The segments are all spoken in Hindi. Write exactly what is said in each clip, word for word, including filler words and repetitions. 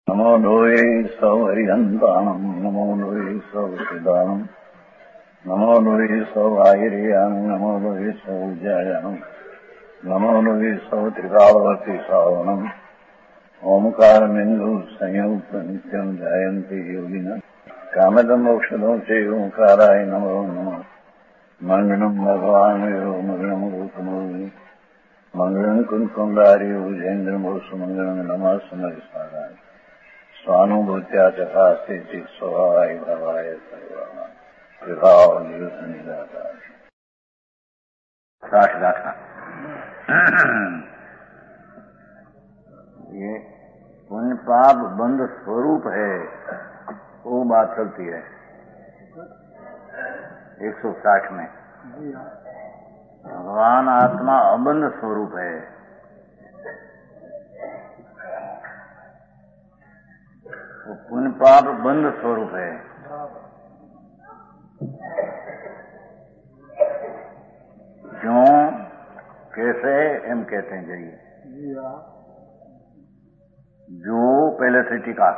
नमो लोये सौहरिहन्ताणम् नमो लोये सौचिदानम् नमो लोये सौभागिर्यानम् नमो लोये सौविद्यायानम् नमो लोये सौत्रिकावती सावनम् ओंकारमिन्दु संयुक्त नित्यम् जायन्ति योगिनः कामदम् मोक्षदम् च ओंकाराय नमो नमः मङ्गलम् भगवान् यो मङ्गलम् रूपमोहि मङ्गलम् कुन्कुण्डारि उजेन्द्रमोसुमङ्गलम् नमः समरिसाराय स्वानुभूत्या चकास्ते चित् स्वभावाय भवाय सर्वाणाम् विभाव निरुद्ध निराकार साठ गाथा। ये पुण्य पाप बंध स्वरूप है, वो बात चलती है एक सौ साठ में। भगवान आत्मा अबंध स्वरूप है, वो पुण्य पाप बंध स्वरूप है। क्यों, कैसे, एम कहते हैं जाइए। जो पहले से टीका,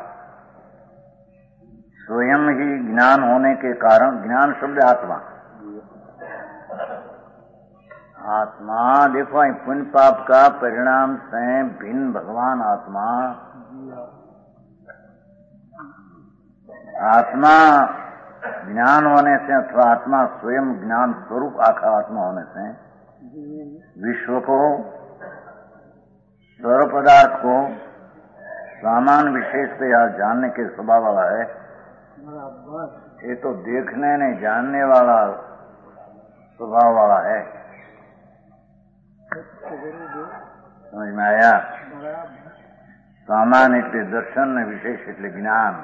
स्वयं ही ज्ञान होने के कारण, ज्ञान शब्द आत्मा, आत्मा देखो पुण्य पाप का परिणाम से भिन्न भगवान आत्मा, आत्मा ज्ञान होने से अथवा आत्मा स्वयं ज्ञान स्वरूप आखा आत्मा होने से विश्व को, सर्व पदार्थ को सामान्य विशेषतया जानने के स्वभाव वाला है। ये तो देखने नहीं जानने वाला स्वभाव वाला है। समझ में आया? सामान्य એટલે दर्शन ने विशेष એટલે ज्ञान।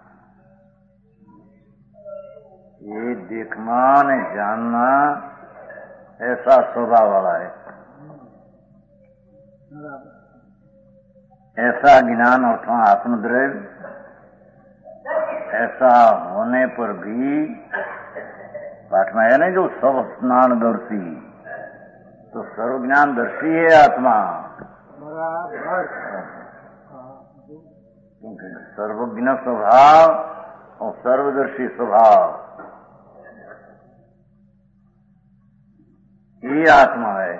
ये देखना ने जानना ऐसा स्वभाव वाला है। ऐसा ज्ञान अथवा आत्मद्रव्य ऐसा होने पर भी पाठ में है ना, जो सब स्नानदर्शी, तो सर्वज्ञानदर्शी है आत्मा। क्योंकि सर्वज्ञ स्वभाव और सर्वदर्शी स्वभाव ये आत्मा है।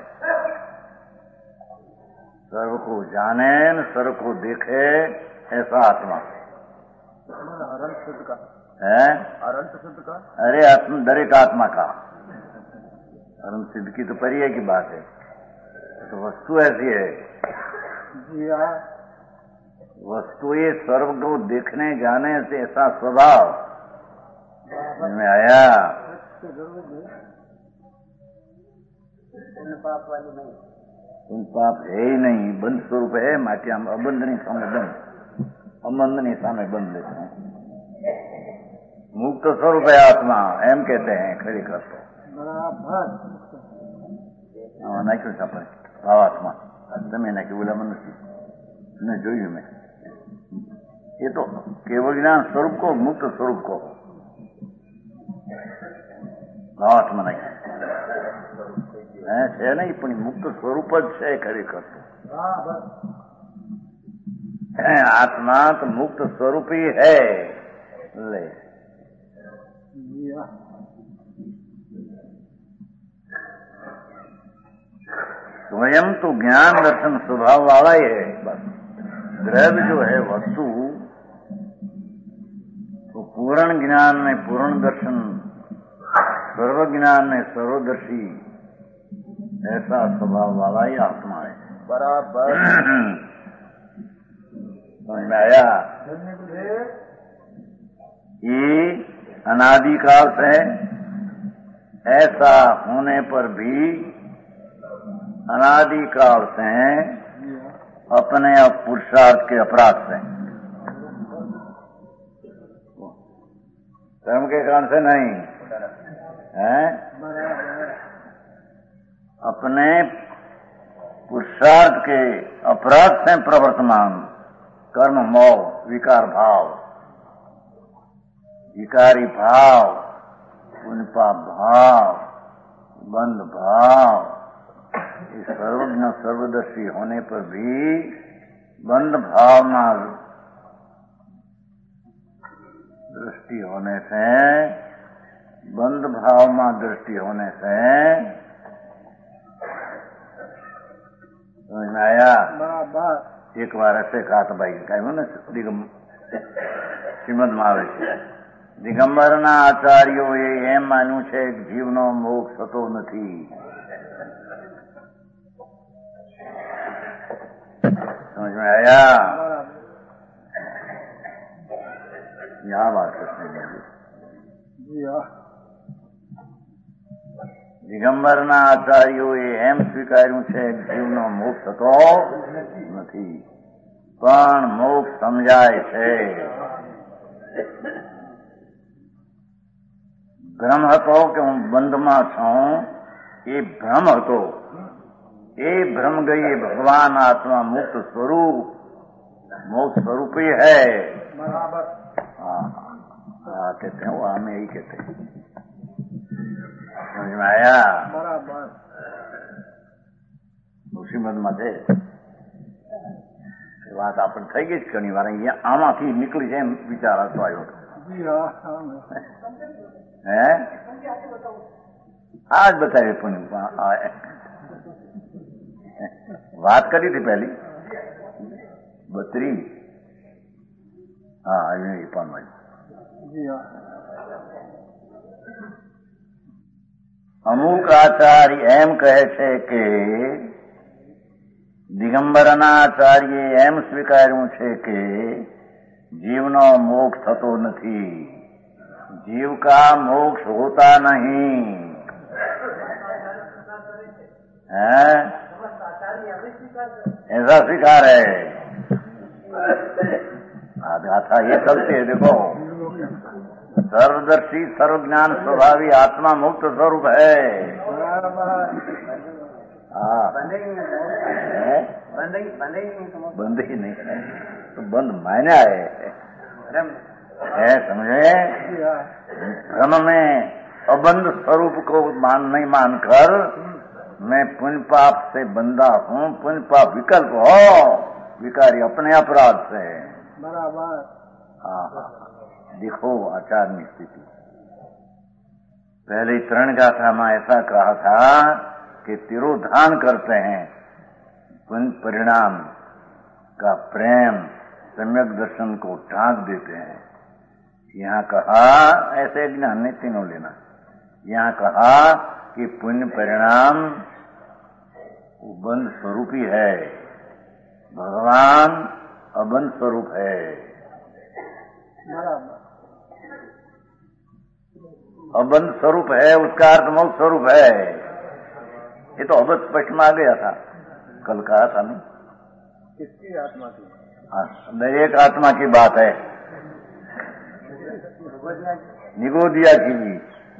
सर्व को जाने न सर्व को देखे ऐसा आत्मा अनंत सिद्ध का है। अनंत सिद्ध का अरे आत्मा दरेक आत्मा का अनंत सिद्ध की तो परिचय की बात है, तो वस्तु ऐसी है। जी हाँ, वस्तु ये सर्व को देखने जाने से ऐसा स्वभाव में आया। पुण्य पाप वाली नहीं, पुण्य पाप है ही नहीं, बंध स्वरूप है। माटी हम अबंध नहीं सामने बंध, अबंध नहीं सामने बंध लेते हैं। मुक्त स्वरूप है आत्मा, एम कहते हैं खड़ी करते बराबर नाख्યું છે આપણે ભાવાત્મા તમે નાખ્યું, બોલા મનુષ્ય જોયું મેં। ये तो केवल ज्ञान स्वरूप को, मुक्त स्वरूप को ભાવાત્મા નાખ્યું है नहीं, પણ મુક્ત સ્વરૂપ જ છે ખરેખર। आत्मा तो मुक्त स्वरूप ही है। ले स्वयं तो ज्ञान दर्शन स्वभाव वाला ही है। बस द्रव्य जो है वस्तु, तो पूर्ण ज्ञान में पूर्ण दर्शन, सर्व ज्ञान में सर्वदर्शी ऐसा स्वभाव वाला ही आत्मा है। बराबर समझ में आया? ये अनादिकाल से ऐसा होने पर भी अनादिकाल से अपने आप पुरुषार्थ के अपराध से, कर्म के कारण से नहीं है, अपने पुरुषार्थ के अपराध से प्रवर्तमान कर्म मोह विकार भाव, विकारी भाव, पुण्य पाप भाव, बंध भाव, इस सर्वज्ञ सर्वदर्शी होने पर भी बंध भावना दृष्टि होने से, बंद भाव में दृष्टि होने से समझ में आया। बराबर। एक बार ऐसे कहा था भाई कहूँ ने શ્રીમદ માં આવે છે દિગંબરના આચાર્યોએ એમ માન્યું છે કે જીવનો મોક્ષ થતો નથી. समझ में आया? यहाँ बात करते हैं जी हाँ। દિગંબરના આચાર્યોએ એમ સ્વીકાર્યું છે કે જીવનો મોક્ષ થતો નથી, પણ મોક્ષ સમજાય છે. ભ્રમ હતો કે હું બંધમાં છું, એ ભ્રમ હતો. એ ભ્રમ ગઈ ભગવાન આત્मा मुक्त स्वरूप मोक्ष स्वरूप ही है. बराबर। हाँ हाँ कहते हैं वो हमें यही कहते हैं. समझ में आया? बराबर। શ્રીમદ માં છે વાત આપણે થઈ ગઈ જ ઘણી વાર. અહીંયા આમાંથી નીકળી જાય એમ વિચાર આવતો આવ્યો. जी हाँ। હે આજ બતાવી પણ વાત કરી હતી પહેલી બત્રી. હા એ પણ जी हाँ। અમુક આચાર્ય એમ કહે છે કે દિગંબરના આચાર્ય એમ સ્વીકાર્યું છે કે જીવનો મોક્ષ થતો નથી, जीव का मोक्ष होता नहीं है, ऐसा स्वीकार है. गाथा ये चलती है. देखो सर्वदर्शी सर्वज्ञान स्वभावी आत्मा मुक्त स्वरूप है. हाँ बंद ही नहीं है तो बंद मायने है, है समझे? भ्रम में अबंध स्वरूप को मान नहीं मानकर मैं पुण्य पाप से बंधा हूँ, पुण्य पाप विकल्प हो, विकारी अपने अपराध से. बराबर. हाँ देखो आचार की स्थिति. पहले तरण गाथा में ऐसा कहा था कि तिरोधान करते हैं, पुण्य परिणाम का प्रेम सम्यक दर्शन को ढांक देते हैं. यहाँ कहा ऐसे ज्ञान नहीं तीनों लेना. यहाँ कहा कि पुण्य परिणाम बंध स्वरूप ही है, भगवान अबंध स्वरूप है. अबंध स्वरूप है उसका अर्थ मोक्ष स्वरूप है. ये तो अबंध स्पष्ट में आ गया था, कल कहा था नहीं. किसकी आत्मा की? हाँ एक आत्मा की बात है, निगोदिया की भी.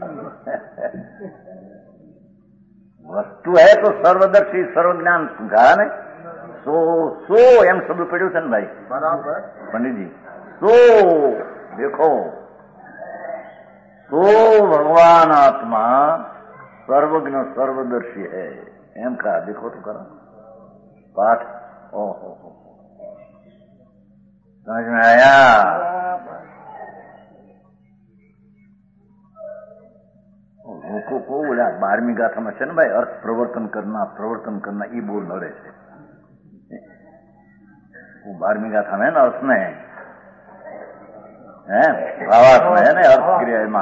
वस्तु है तो सर्वदर्शी सर्वज्ञान कहा ने. सो सो एम शब्द पढ़્યું છે ને ભાઈ? बराबर पंडित जी. सो देखो सो भगवान आत्मा सर्वज्ञ सर्वदर्शी है एम कहा. देखो तो करो पाठ. ओ हो हो समझ में आया? લોકો કો બોલ્યા બારમી ગાથામાં છે ને ભાઈ, અર્થ પ્રવર્તન કરના પ્રવર્તન કરના એ બહુ નડે છે. वो बारहवीं गाथा में ना अर्थ में है, भावार्थ में है ना, अर्थ क्रिया में.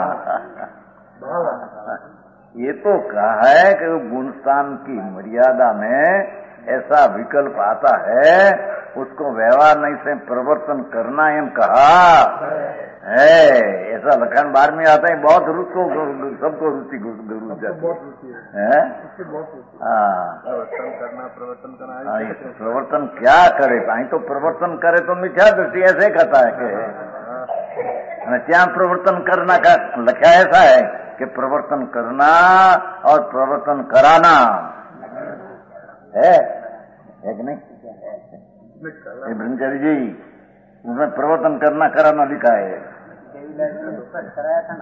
ये तो कहा है कि गुणस्थान की मर्यादा में ऐसा विकल्प आता है, उसको व्यवहार नहीं से प्रवर्तन करना एम कहा है. ऐसा लखन बारहवीं आता है. बहुत रुचि को सबको रुचि घुस जाती है. हाँ करना प्रवर्तन करना. प्रवर्तन क्या करे? અહીં तो प्रवर्तन करे तो मिथ्या दृष्टि ऐसे कहता है कि क्या प्रवर्तन करना का लख्या ऐसा है कि प्रवर्तन करना और प्रवर्तन कराना है, है कि नहीं? ब्रह्मचारी जी उसमें प्रवर्तन करना कराना लिखा है. कराया था ना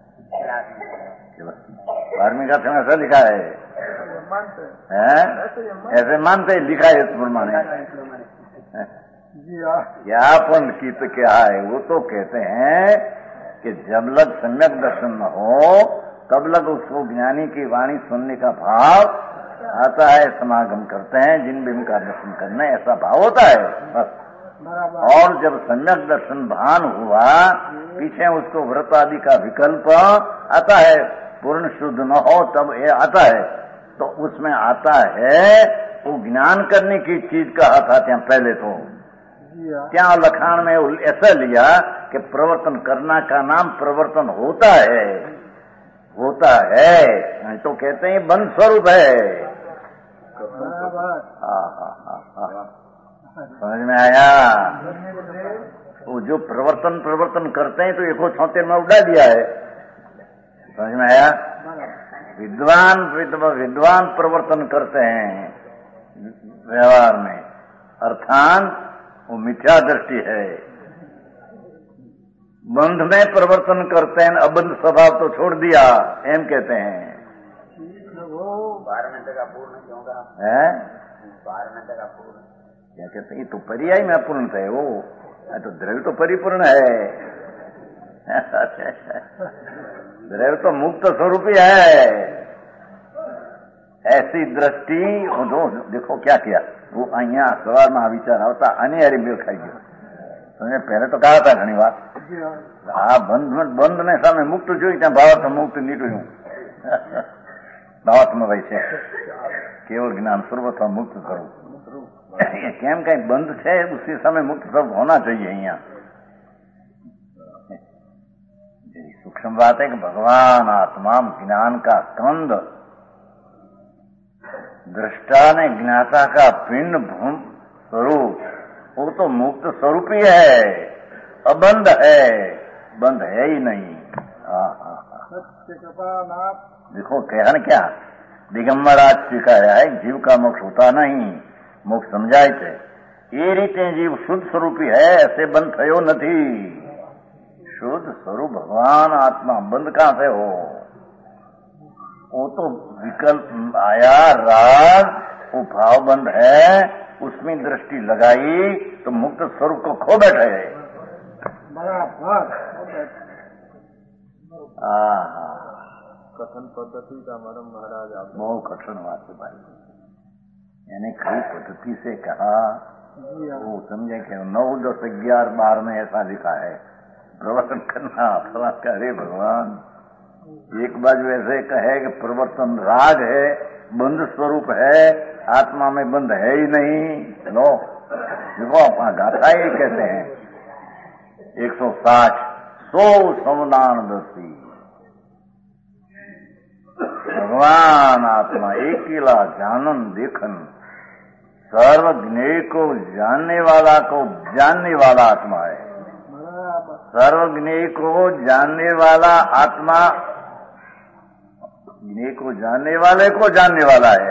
बारहवीं का समय ऐसा लिखा है, है? ऐसे मानते लिखा है इस प्रमाणे. या पंडित क्या है वो तो कहते हैं कि जब लग सम्यक दर्शन न हो तब लग उसको ज्ञानी की वाणी सुनने का भाव आता है, समागम करते हैं जिन भी उनका दर्शन करना ऐसा भाव होता है बस। और जब सम्यक दर्शन भान हुआ पीछे उसको व्रत आदि का विकल्प आता है, पूर्ण शुद्ध न हो तब ये आता है, तो उसमें आता है वो ज्ञान करने की चीज कहा था ત્યાં पहले तो ત્યાં लखान में ऐसा लिया कि प्रवर्तन करना का नाम प्रवर्तन होता है, होता है तो कहते हैं बंद स्वरूप है। हाँ हाँ हाँ हाँ समझ में आया। वो जो प्रवर्तन प्रवर्तन करते हैं तो एक छोटे में उड़ा दिया है, समझ में आया। विद्वान विद्वान प्रवर्तन करते हैं व्यवहार में, अर्थात वो मिथ्या दृष्टि है। बंध में प्रवर्तन करते हैं, अबंध स्वभाव तो छोड़ दिया एम कहते हैं। बारह मिनट का पूर्ण क्यों कहा है? बारह मिनट का पूर्ण क्या कहते हैं, तो पर्याय में अपूर्ण थे वो, तो द्रव्य तो परिपूर्ण है। द्रव्य तो मुक्त स्वरूप ही है। ऐसी दृष्टि दो देखो क्या किया वो अहिया सवार में विचार आता अने हरी मेल खाई गयो। तुमने पहले तो कहा था घनी बात आ बंध बंध ने सामने मुक्त જોઈ ત્યાં ભાવાર્થ મુક્ત નીકળ્યું। ભાવાર્થમાં ભાઈ છે કેવળ જ્ઞાન સર્વથા મુક્ત કરવું, કેમ કઈ બંધ છે उसके समय मुक्त सब होना चाहिए। અહીંયા सूक्ष्म बात है कि भगवान आत्मा ज्ञान का स्कंद, दृष्टा ने ज्ञाता का पिंड भूम स्वरूप, वो तो मुक्त स्वरूप ही है, अबंध है, बंद है ही नहीं। देखो कहन क्या दिगंबर आज स्वीकार्या है जीव का मोक्ष होता नहीं, मोक्ष समझाय છે એ રીતે जीव शुद्ध स्वरूपी है, ऐसे बंद थयो નથી। शुद्ध स्वरूप भगवान आत्मा, बंद कहां से हो? वो तो विकल्प आया राग, वो भाव बंद है, उसमें दृष्टि लगाई तो मुक्त स्वरूप को खो बैठे। कथन पद्धति का मरम महाराज आप बहुत कठिन बात है भाई, यानी कई पद्धति से कहा वो समझे कि नौ दस ग्यारह बार में ऐसा लिखा है प्रवर्तन करना फला का। अरे भगवान, एक बाजू ऐसे कहे कि प्रवर्तन राग है, बंध स्वरूप है, आत्मा में बंध है ही नहीं। लो देखो अपना गाथा ही कहते हैं एक सौ साठ सौ समदान दसी, भगवान आत्मा एकेला जानन देखन, सर्वज्ञ को जानने वाला को जानने वाला आत्मा है। सर्वज्ञ को जानने वाला आत्मा ज्ञ को जानने वाले को जानने वाला है।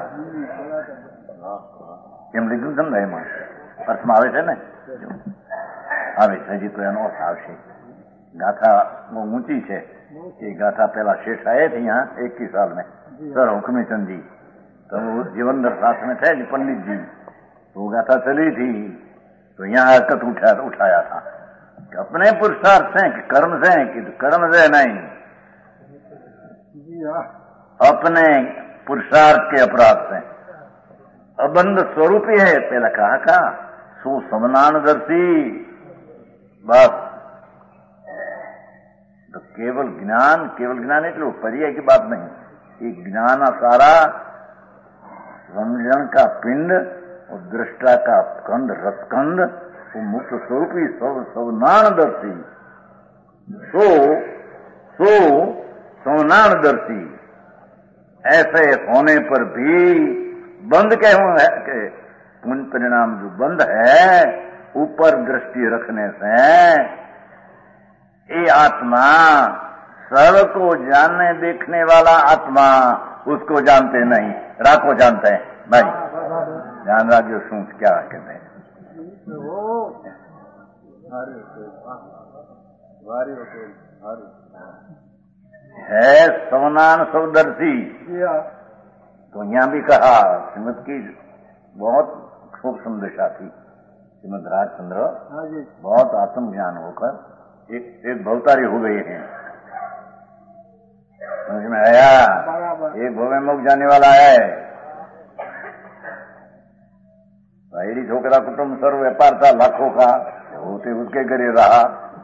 એમ લીધું સમજાય એમાં અર્થમાં આવે છે ને, આવે છે હજી તો એનો અર્થ આવશે। ગાથા બહુ ઊંચી છે, એ ગાથા પેલા શેઠ આયા थे यहाँ इक्कीस साल में सर हुक्मचंद जी, तो वो जीवनदर साथ में थे पंडित जी, तो वो गाथा चली थी तो यहाँ हरकत उठा उठाया था कि अपने पुरुषार्थ से कि कर्म से, कि कर्म से नहीं, अपने पुरुषार्थ के अपराध से अबंध स्वरूप ही है। पहला कहा का सो समनानदर्शी, बस तो केवल ज्ञान, केवल ज्ञान એટલે पर्याय की बात नहीं, ये ज्ञान सारा समझन का पिंड और दृष्टा का स्कंद रसकंद, वो मुक्त स्वरूप ही सब सवनानदर्शी, सो सो सवनानदर्शी। ऐसे होने पर भी बंद कहूं है कि पुण्य परिणाम जो बंद है ऊपर दृष्टि रखने से ये आत्मा सर्व को जानने देखने वाला आत्मा उसको जानते नहीं, राग को जानते हैं। भाई ध्यान रखिए, सुन क्या कहते हैं है सवनान सवदर्शी। तो यहाँ भी कहा श्रीमद की बहुत सूक्ष्म दशा थी, श्रीमद राजचंद्र बहुत आत्मज्ञान होकर एक एक भवतारी हो गई है, समझ में आया? एक भवे मुख जाने वाला है। भाईडी छोकरा कुटुंब सर्व व्यापार था लाखों का, होते उसके घरे रहा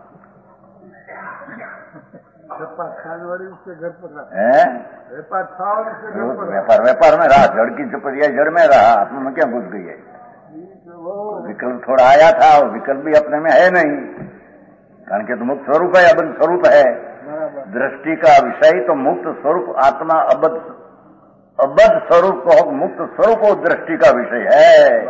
उसके घर पर है, व्यापार था और उसके घर पर व्यापार व्यापार में रहा, जड़ की झपटिया जड़ में रहा, आत्मा में क्या घुस गई है? विकल्प थोड़ा आया था, और विकल्प भी अपने में है नहीं, कारण के तो मुक्त स्वरूप है, अबद्ध स्वरूप है। दृष्टि का विषय तो मुक्त स्वरूप आत्मा अबद्ध अबद्ध स्वरूप को मुक्त स्वरूप को दृष्टि का विषय है।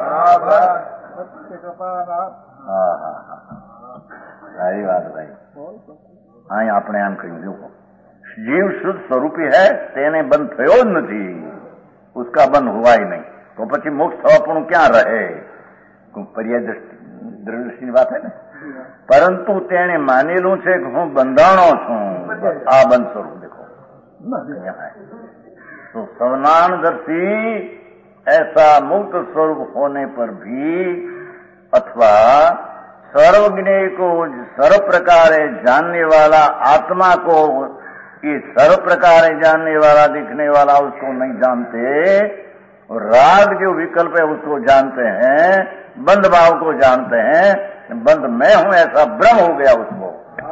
हाँ हाँ हाँ, सारी बात भाई। हाँ, આપણે આમ કહ્યું, देखो जीव शुद्ध स्वरूपी है, तेने बंद थयो જ નથી, उसका बंद हुआ ही नहीं, तो પછી મોક્ષ થવાપણું ક્યાં રહે? પર્યાય દૃષ્ટિની વાત है ને, પરંતુ તેણે માનેલું છે કે હું બંધાણો છું, આ બંધ સ્વરૂપ देखो यहाँ है। तो सवनानदर्शी ऐसा मुक्त स्वरूप होने पर भी, अथवा सर्वज्ञ को सर्व प्रकार जानने वाला आत्मा को ये सर्व प्रकार जानने वाला दिखने वाला उसको नहीं जानते, और राग जो विकल्प है उसको जानते हैं, बंध भाव को जानते हैं, बंध मैं हूं ऐसा भ्रम हो गया उसको।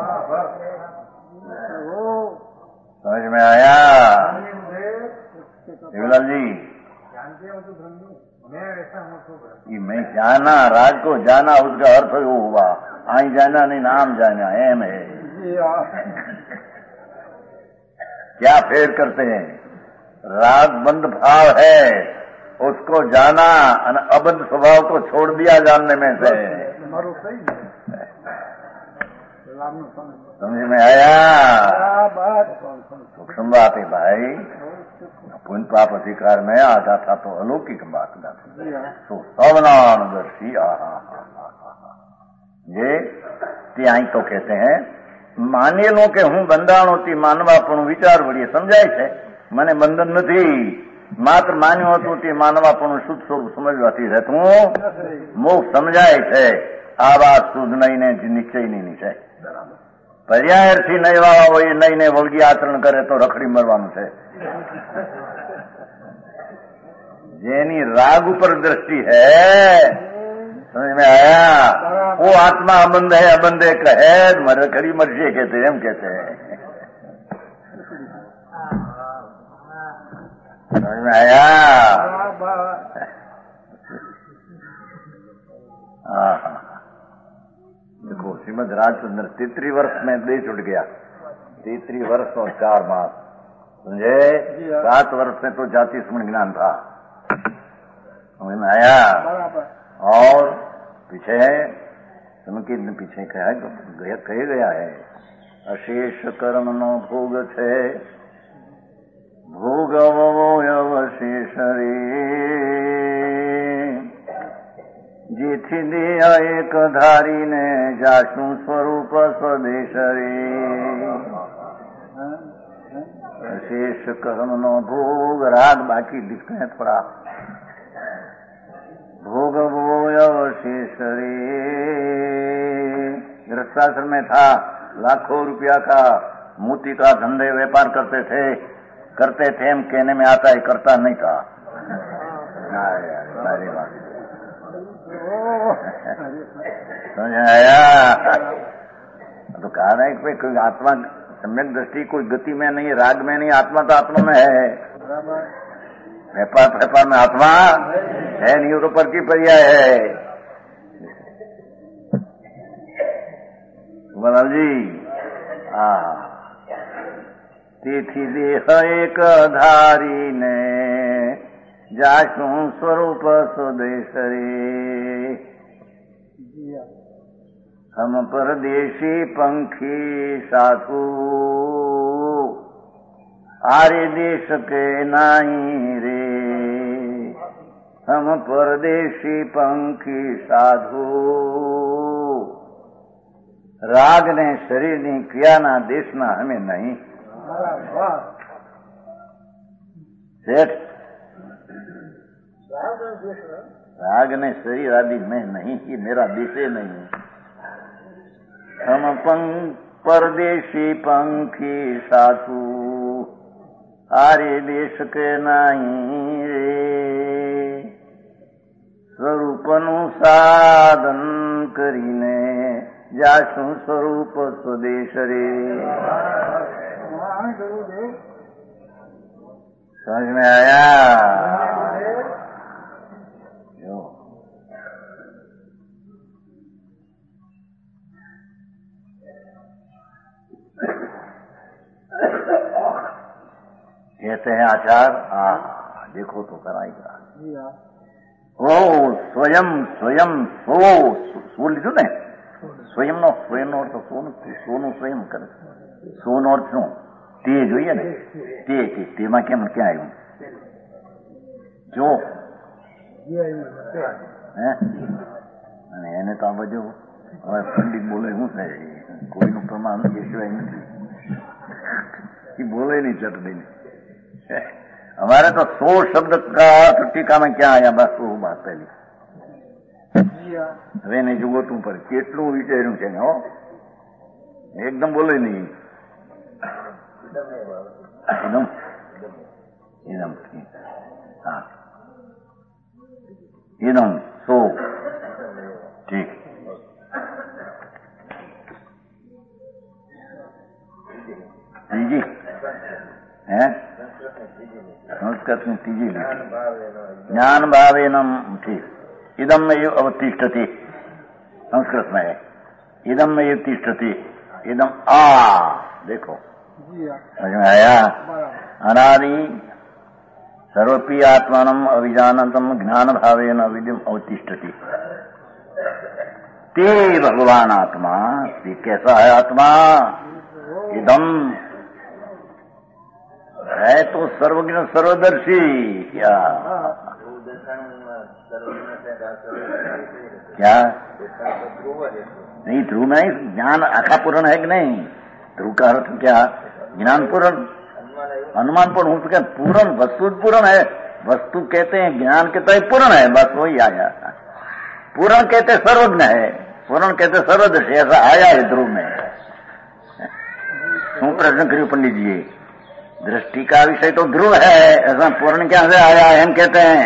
समझ में आया शिवलाल जी? ये मैं जाना, राज को जाना, उसका अर्थ वो हुआ आई जाना नहीं नाम जाना, एम है। क्या फेर करते हैं? राग बंद भाव है, उसको जाना, अबद्ध स्वभाव को छोड़ दिया जानने में से। समझ में आया? सूक्ष्म बात है भाई, पुण्य पाप अधिकार में आधा था तो अलौकिक बात ना तो सवनानदर्शी। ये ત્યાં તો कहते हैं માનેલો કે હું બંધાણોથી માનવાપણું વિચાર વળીએ સમજાય છે, મને બંધન નથી, માત્ર માન્યો હતું તે માનવાપણું શુદ્ધ સ્વરૂપ સમજવાથી રહેતું મોક્ષ સમજાય છે। આ વાત શુદ્ધ નહીં ને નિશ્ચયની નહીં છે। પર્યાયથી નહીં વાળા હોય નહીં ને વળગી આચરણ કરે તો રખડી મરવાનું છે। જેની રાગ ઉપર दृष्टि है, समझ में आया? वो आत्मा अबंध है, अबंध एक है, मर खड़ी मर्जी कहते हैं, हम कहते हैं। समझ में आया? हाँ हाँ, देखो श्रीमद राजचंद्र तैतरी वर्ष में देश उठ गया, तैतरी वर्ष और चार मास, समझे? सात वर्ष में तो जाति स्मरण ज्ञान था, समझ में आया? और पीछे समझ पीछे कहा गया, कहे गया है अशेष कर्म नो भोग छे, भोग अवशेष रे, जेथी दिया एक धारी ने जाशु स्वरूप स्वदेश रे। अशेष कर्म नो भोग, राग बाकी दिखते हैं थोड़ा, भोग अवशेष रे। गृहस्थाश्रम में था, लाखों रुपया का मोती का धंधे व्यापार करते थे, करते थे हम कहने में आता है, करता नहीं था। सारी बात समझ आया? तो कहा रहा है कि कोई आत्मा सम्यक दृष्टि कोई गति में नहीं, राग में नहीं, आत्मा तो आत्मा में है। व्यापार व्यापार में आत्मा है नहीं, तो पर की पर्याय है। बनाल जी તેથી દેહ એક ધારીને જાશું સ્વરૂપ સ્વદેશ રે। हम परदेशी पंखी साधु आरे देश के नाई रे। हम परदेशी पंखी साधु राग ने शरीर नी क्रिया ना देश ना हमें नहीं। सेठ राग ने शरीर आदि में नहीं, ये मेरा देश नहीं। हम पंख परदेशी पंखी सासू हारे देश के नहीं रे સ્વરૂપનું સાધન કરીને જાશું સ્વરૂપ સ્વદેશ રે समझ में आया कहते हैं आचार हाँ देखो तो कराएगा ओ स्वयं स्वयं सो सो લીધું ને સ્વયં નો સ્વયં નો અર્થ સોનું સોનું સ્વયં કરે સોનો અર્થ શું તે જોઈએ ને તે તેમાં કેમ ક્યાં આવ્યું જો હે અને એને તો આ બધું હવે પંડિત બોલે શું થાય કોઈનું પ્રમાણ એ સિવાય નથી એ બોલે નહીં ચટણી हमारे तो सौ शब्द का टीका में क्या आया बस वो बात पहली હવે ને જુઓ તું પર કેટલું વિચાર્યું છે હો એકદમ બોલે નહીં એકદમ એકદમ હા એકદમ સો ઠીક ત્રીજી હે संस्कृत में तीजी ज्ञान भावेनम ठीक इदम में अवतिष्ठति संस्कृत में है इदम में तिष्ठति इदम आ देखो समझ में आया अनादि सर्वपि आत्मानम अविजानतम ज्ञान भावेन अविद्यम अवतिष्ठति ते भगवान आत्मा ते कैसा है आत्मा इदम है तो सर्वज्ञ सर्वदर्शी क्या क्या नहीं ध्रुव में ज्ञान आखा पूर्ण है कि नहीं ध्रुव का अर्थ क्या ज्ञान पूर्ण अनुमान पूर्ण हो सके पूर्ण वस्तु पूर्ण है वस्तु कहते हैं ज्ञान कहता है पूर्ण है बस वही आया पूर्ण कहते सर्वज्ञ है पूर्ण कहते सर्वदर्शी ऐसा आया है ध्रुव में शू प्रश्न करियो पंडित जी दृष्टि का विषय तो ध्रुव है ऐसा पूर्ण क्या से आया है हम कहते हैं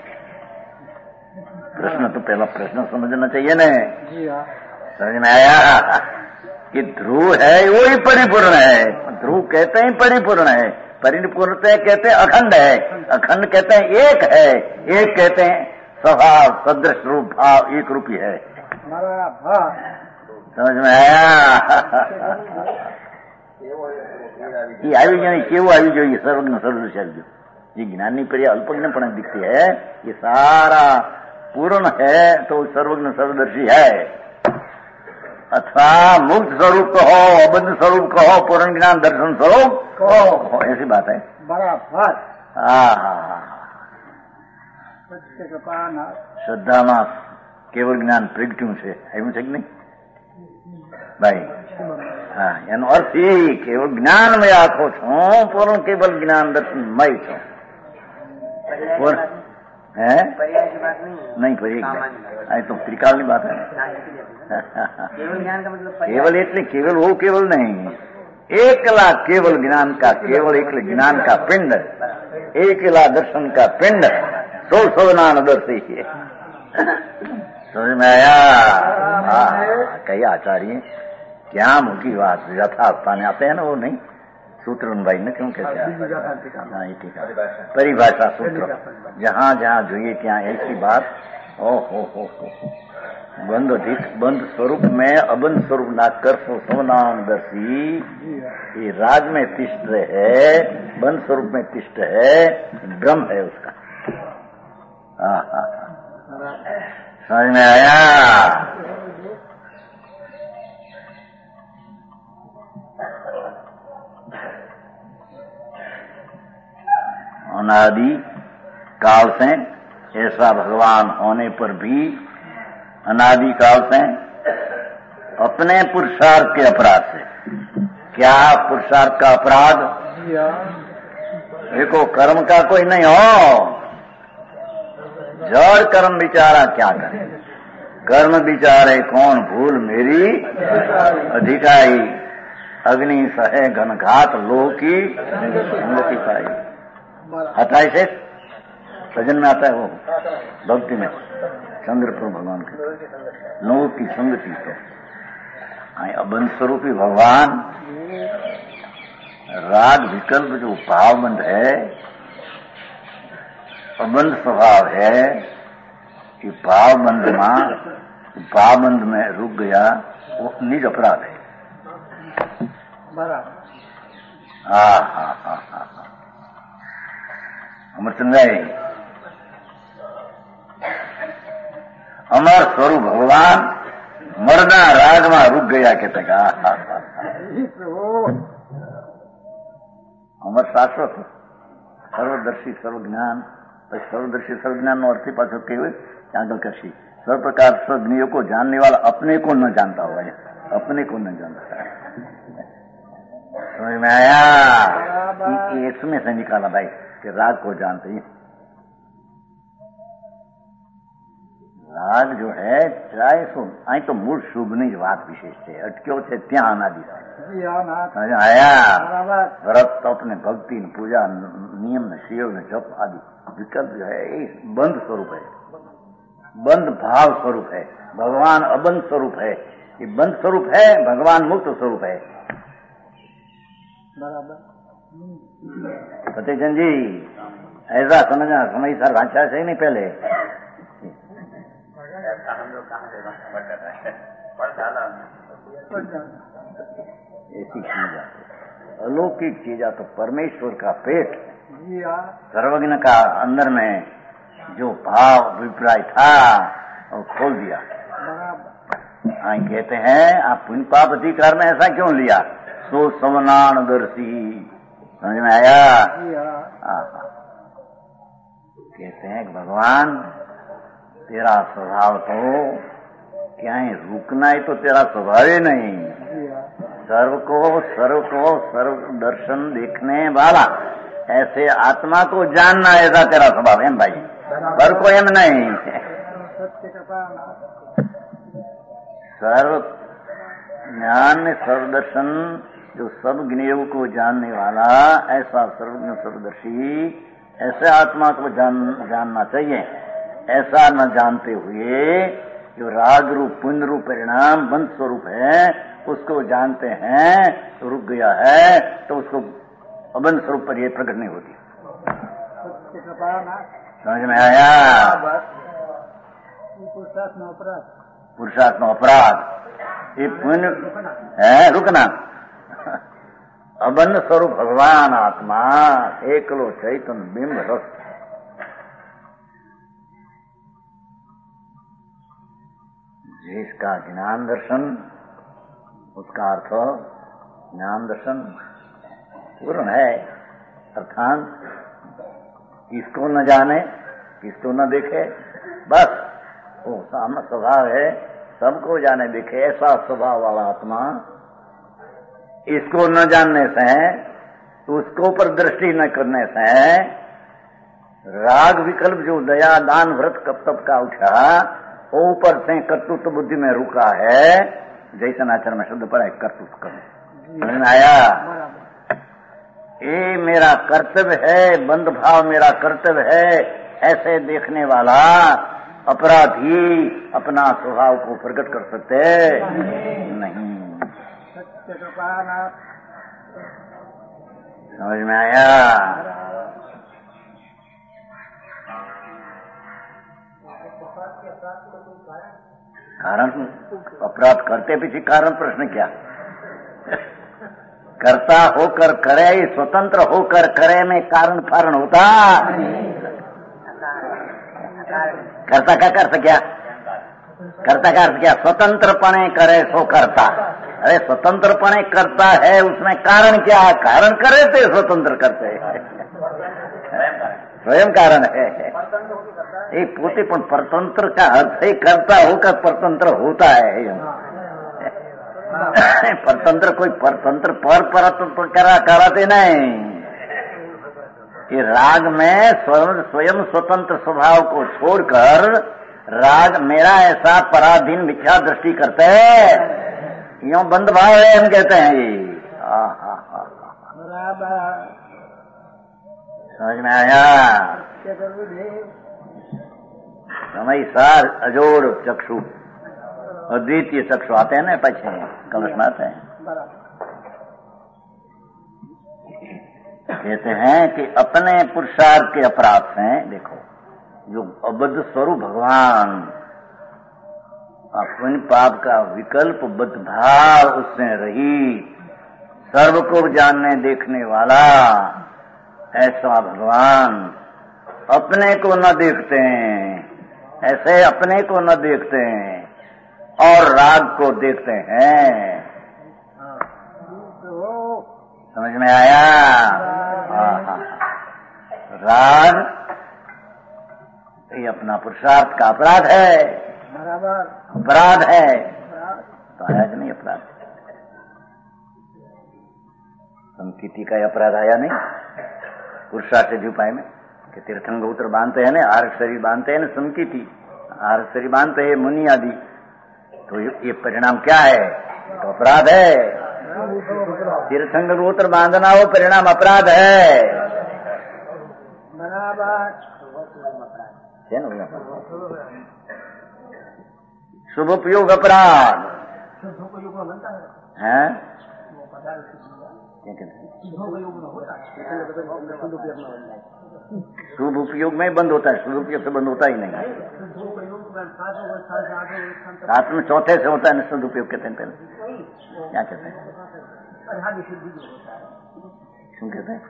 प्रश्न तो पहला प्रश्न समझना चाहिए ना समझ में आया कि ध्रुव है वो ही परिपूर्ण है ध्रुव कहते हैं परिपूर्ण है परिपूर्ण कहते हैं अखंड है अखंड कहते हैं एक है एक कहते हैं स्वभाव सदृश रूप भाव एक रूपी है समझ में आया ये આવી જાય કેવું આવી જોઈએ સર્વજ્ઞ સર્વદર્શી આવી ગયું ये ज्ञानी पर अल्पज्ञपण दिखती है ये सारा पूर्ण है तो सर्वज्ञ सर्वदर्शी है अथवा मुक्त स्वरूप कहो अबद्ध स्वरूप कहो पूर्ण ज्ञान दर्शन स्वरूप कहो ऐसी बात है बराबर हाँ हाँ श्रद्धा में केवल ज्ञान प्रगट्यू है એવું છે કે નહીં ભાઈ હા એનો અર્થ એ કેવળ જ્ઞાનમય આખો છો પૂર્ણ કેવલ જ્ઞાન દર્શનમય છો है नहीं पर एक तो त्रिकाल की बात है केवल ज्ञान का मतलब केवल એટલે केवल वो केवल नहीं एकला केवल ज्ञान का केवल एकले ज्ञान का पिंड एकला दर्शन का पिंड सौ सौ नान दर्शी है समझ में आया कई आचार्य क्या मुखी बात यथार्थ आते हैं ना वो नहीं सूत्रन भाई ने क्यों कहते हैं हाँ ये ठीक है परिभाषा सूत्र जहाँ जहाँ જોઈએ ત્યાં ऐसी बात ओ हो हो हो बंद बंद स्वरूप में अबंध स्वरूप ना कर सो सोनान दर्शी ये राज में तिष्ठ है बंद स्वरूप में तिष्ठ है ब्रह्म है उसका हाँ हाँ समझ में आया अनादि काल से ऐसा भगवान होने पर भी अनादि काल से अपने पुरुषार्थ के अपराध से क्या पुरुषार्थ का अपराध देखो कर्म का कोई नहीं हो जड़ कर्म बेचारा क्या करे कर्म विचारे कौन भूल मेरी अधिकाई, अग्नि सहे घनघात लो की संगति पाई। हटाई से सजन में आता है वो भक्ति में चंद्रपुर भगवान के लो की संगति। तो अबंध स्वरूपी भगवान राग विकल्प जो भावबंध है, अबंध स्वभाव है कि भावबंध में भावबंध में रुक गया, वो निज अपराध है। हा हा हा हा अमरचंद्र अमर स्वरूप भगवान मरना राग में रुक गया कहते का अमर शाश्वत सर्वदर्शी सर्वज्ञान। सर्वदर्शी सर्वज्ञान नो अर्थ पाछो केवल आगल करशी सर्व प्रकार सज्ञों को जानने वाला अपने को न जानता होगा, अपने को न जानता है। समझ में आया? इसमें से निकाला भाई कि राग को जानते ही। राग जो है चाहे सो आई तो मूल शुभनी ज बात विशेष है, अटक्यो है त्या अनादि समझ आया? व्रत तप ने भक्ति ने पूजा नियम ने शिव ने जप आदि विकल्प जो है ये बंध स्वरूप है, बंध भाव स्वरूप है। भगवान अबंध स्वरूप है, ये बंध स्वरूप है, भगवान मुक्त स्वरूप है। फतेहचंद जी ऐसा समझना, समय सर भाषा से ही नहीं पहले हम लोग कहाँ से पढ़ ऐसी चीज अलौकिक चीज तो परमेश्वर का पेट सर्वज्ञ का अंदर में जो भाव अभिप्राय था और खोल दिया। हाँ कहते हैं आप पुण्य पाप अधिकार में ऐसा क्यों लिया? सो समनान दर्शी। समझ में आया? कहते हैं भगवान तेरा स्वभाव तो क्या है, रुकना ही तो तेरा स्वभाव ही नहीं। सर्व को सर्व को सर्व दर्शन देखने वाला ऐसे आत्मा को जानना ऐसा तेरा स्वभाव है भाई, पर को एम नहीं। सर्व ज्ञान सर्वदर्शन जो सब ज्ञेय को जानने वाला ऐसा सर्वज्ञ सर्वदर्शी ऐसे आत्मा को जान जानना चाहिए। ऐसा न जानते हुए जो राग रूप पुण्य रूप परिणाम बंध स्वरूप है उसको जानते हैं तो रुक गया है, तो उसको अबंध स्वरूप पर यह प्रकट नहीं होती। समझ में आया? पुरुषार्थ में अपराध ये पुण्य है रुकना। अबंध स्वरूप भगवान आत्मा एकलो चैतन्य बिंब रस। जिसका ज्ञान दर्शन उसका अर्थ ज्ञान दर्शन पूर्ण है, अर्थात किसको न जाने किसको न देखे, बस वो साम स्वभाव है सबको जाने देखे ऐसा स्वभाव वाला आत्मा। इसको न जानने से उसको पर दृष्टि न करने से राग विकल्प जो दया दान व्रत कप तप का उठा वो ऊपर से कर्तृत्व बुद्धि में रुका है। जैसे आचरण में शब्द पड़ा है कर्तृत्व कर आया, ये मेरा कर्तव्य है, बंध भाव मेरा कर्तव्य है, ऐसे देखने वाला अपराधी अपना स्वभाव को प्रकट कर सकते नहीं। समझ में आया? कारण अपराध करते पीछे कारण प्रश्न क्या? करता होकर करे स्वतंत्र होकर करे में कारण कारण होता। करता का अर्थ क्या? करता का अर्थ क्या? स्वतंत्रपणे करे सो करता। अरे स्वतंत्रपणे करता है उसमें कारण क्या? कारण करे थे स्वतंत्र करते स्वयं कारण है। ये पोते पण परतंत्र का अर्थ ही करता होकर परतंत्र होता है। परतंत्र कोई परतंत्र पर परतंत्र करा कराते नहीं। ये राग में स्वयं स्वयं स्वतंत्र स्वभाव को छोड़कर राग मेरा ऐसा पराधीन मिथ्या दृष्टि करते है, यूं बंद भाव है हम कहते हैं ये। समझ में आया? समय सार अजोड़ चक्षु अद्वितीय चक्षु आते हैं ना, पीछे कलश में आते हैं। कहते हैं कि अपने पुरुषार्थ के अपराध से, देखो जो अबद्ध स्वरूप भगवान, अपने पाप का विकल्प बद्ध भाव उससे रही, सर्व को जानने देखने वाला ऐसा भगवान अपने को न देखते हैं, ऐसे अपने को न देखते हैं और राग को देखते हैं। समझ में आया? राग ये अपना पुरुषार्थ का अपराध है, अपराध है, तो आया कि नहीं अपराध? संकीति का अपराध आया नहीं पुरुषार्थ से उपाय में कि तीर्थंग उत्तर बांधते हैं ना, आर्ग शरीर बांधते हैं ना, संकीति आर्ग शरीर बांधते हैं मुनि आदि, तो ये परिणाम क्या है? तो अपराध है। तीर्थंग गोत्र बांधना वो परिणाम अपराध है। शुभ उपयोग अपराध है। शुभ उपयोग में बंद होता है, शुभ उपयोग से बंद होता ही नहीं। साथ में चौथे से होता है निःशुद्ध उपयोग कहते हैं। पहले क्या कहते हैं? क्यों कहते हैं?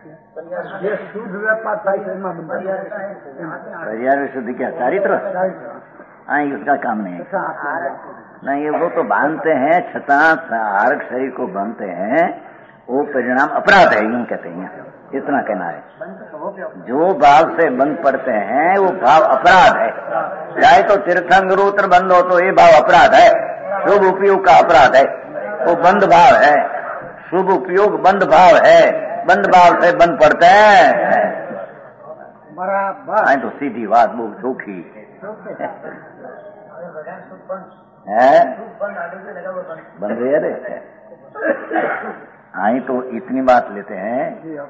परिहार विशुद्धि क्या चारित्र? हाँ, उसका काम नहीं है। नहीं, वो तो बांधते हैं, छता आर्ग शरीर को बांधते हैं, वो परिणाम अपराध है, यूं कहते हैं। इतना कहना है। जो भाव से बंद पड़ते हैं वो भाव अपराध है। चाहे तो तीर्थंग रोत्र बंद हो तो ये भाव अपराध है, शुभ उपयोग का अपराध है, वो बंद भाव है। शुभ उपयोग बंद भाव है, बंद भाव से बंद पड़ते हैं बराबर। तो सीधी बात बहुत चौखी है, बंद है रे। आई तो इतनी बात लेते हैं।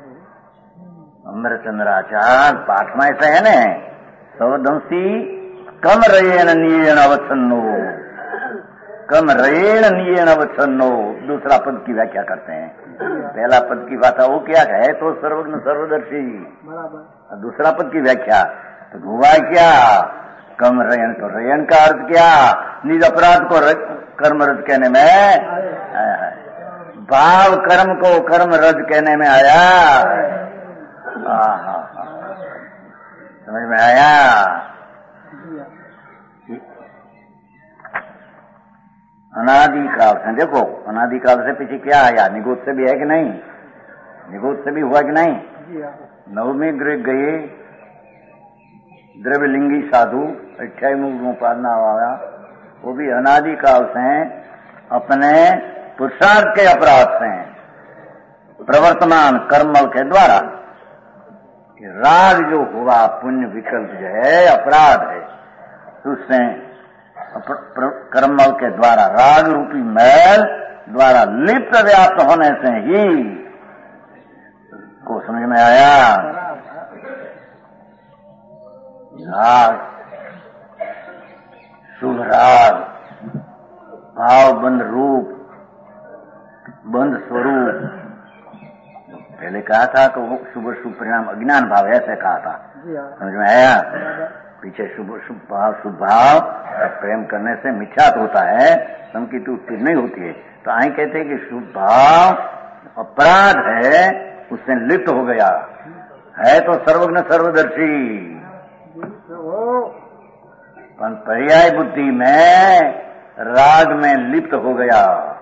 अमरचंद्राचार्य पाठ में ऐसा है न, सवदंसी कम रेण नियण अवच्छन्नो, कम रेण नियण अवच्छन्नो, दूसरा पद की व्याख्या करते हैं। पहला पद की बात वो क्या है? तो सर्वज्ञ सर्वदर्शी। दूसरा पद की व्याख्या तो हुआ क्या? कम रेण, तो रेण का अर्थ क्या? निज अपराध को कर्म रज कहने में, भाव कर्म को कर्म रज कहने में आया। आहा, समझ में आया? अनादिकाल से देखो, अनादिकाल से पीछे क्या आया? निगोद से भी है कि नहीं? निगोद से भी हुआ कि नहीं? नवमी गृह गए द्रव्यलिंगी साधु अठाईस पालना आया, वो भी अनादिकाल से अपने पुरुषार्थ के अपराध से प्रवर्तमान कर्मल के द्वारा राग जो हुआ पुण्य विकल्प जो है अपराध है, उससे कर्मल के द्वारा राग रूपी मैल द्वारा लिप्त व्याप्त होने से ही को समझ में आया। राग, शुभ राग, भाव बंद रूप, बंद स्वरूप, पहले कहा था कि वो शुभ शुभ परिणाम अज्ञान भाव ऐसे कहा था, समझ में आया? पीछे शुभ शुभ भाव, शुभ भाव प्रेम करने से मिथ्यात्व होता है, संकीर्ति उत्पत्ति नहीं होती है। तो आई कहते हैं कि शुभ भाव अपराध है, उससे लिप्त हो गया है, तो सर्वज्ञ सर्वदर्शी, पर पर्याय बुद्धि में राग में लिप्त हो गया,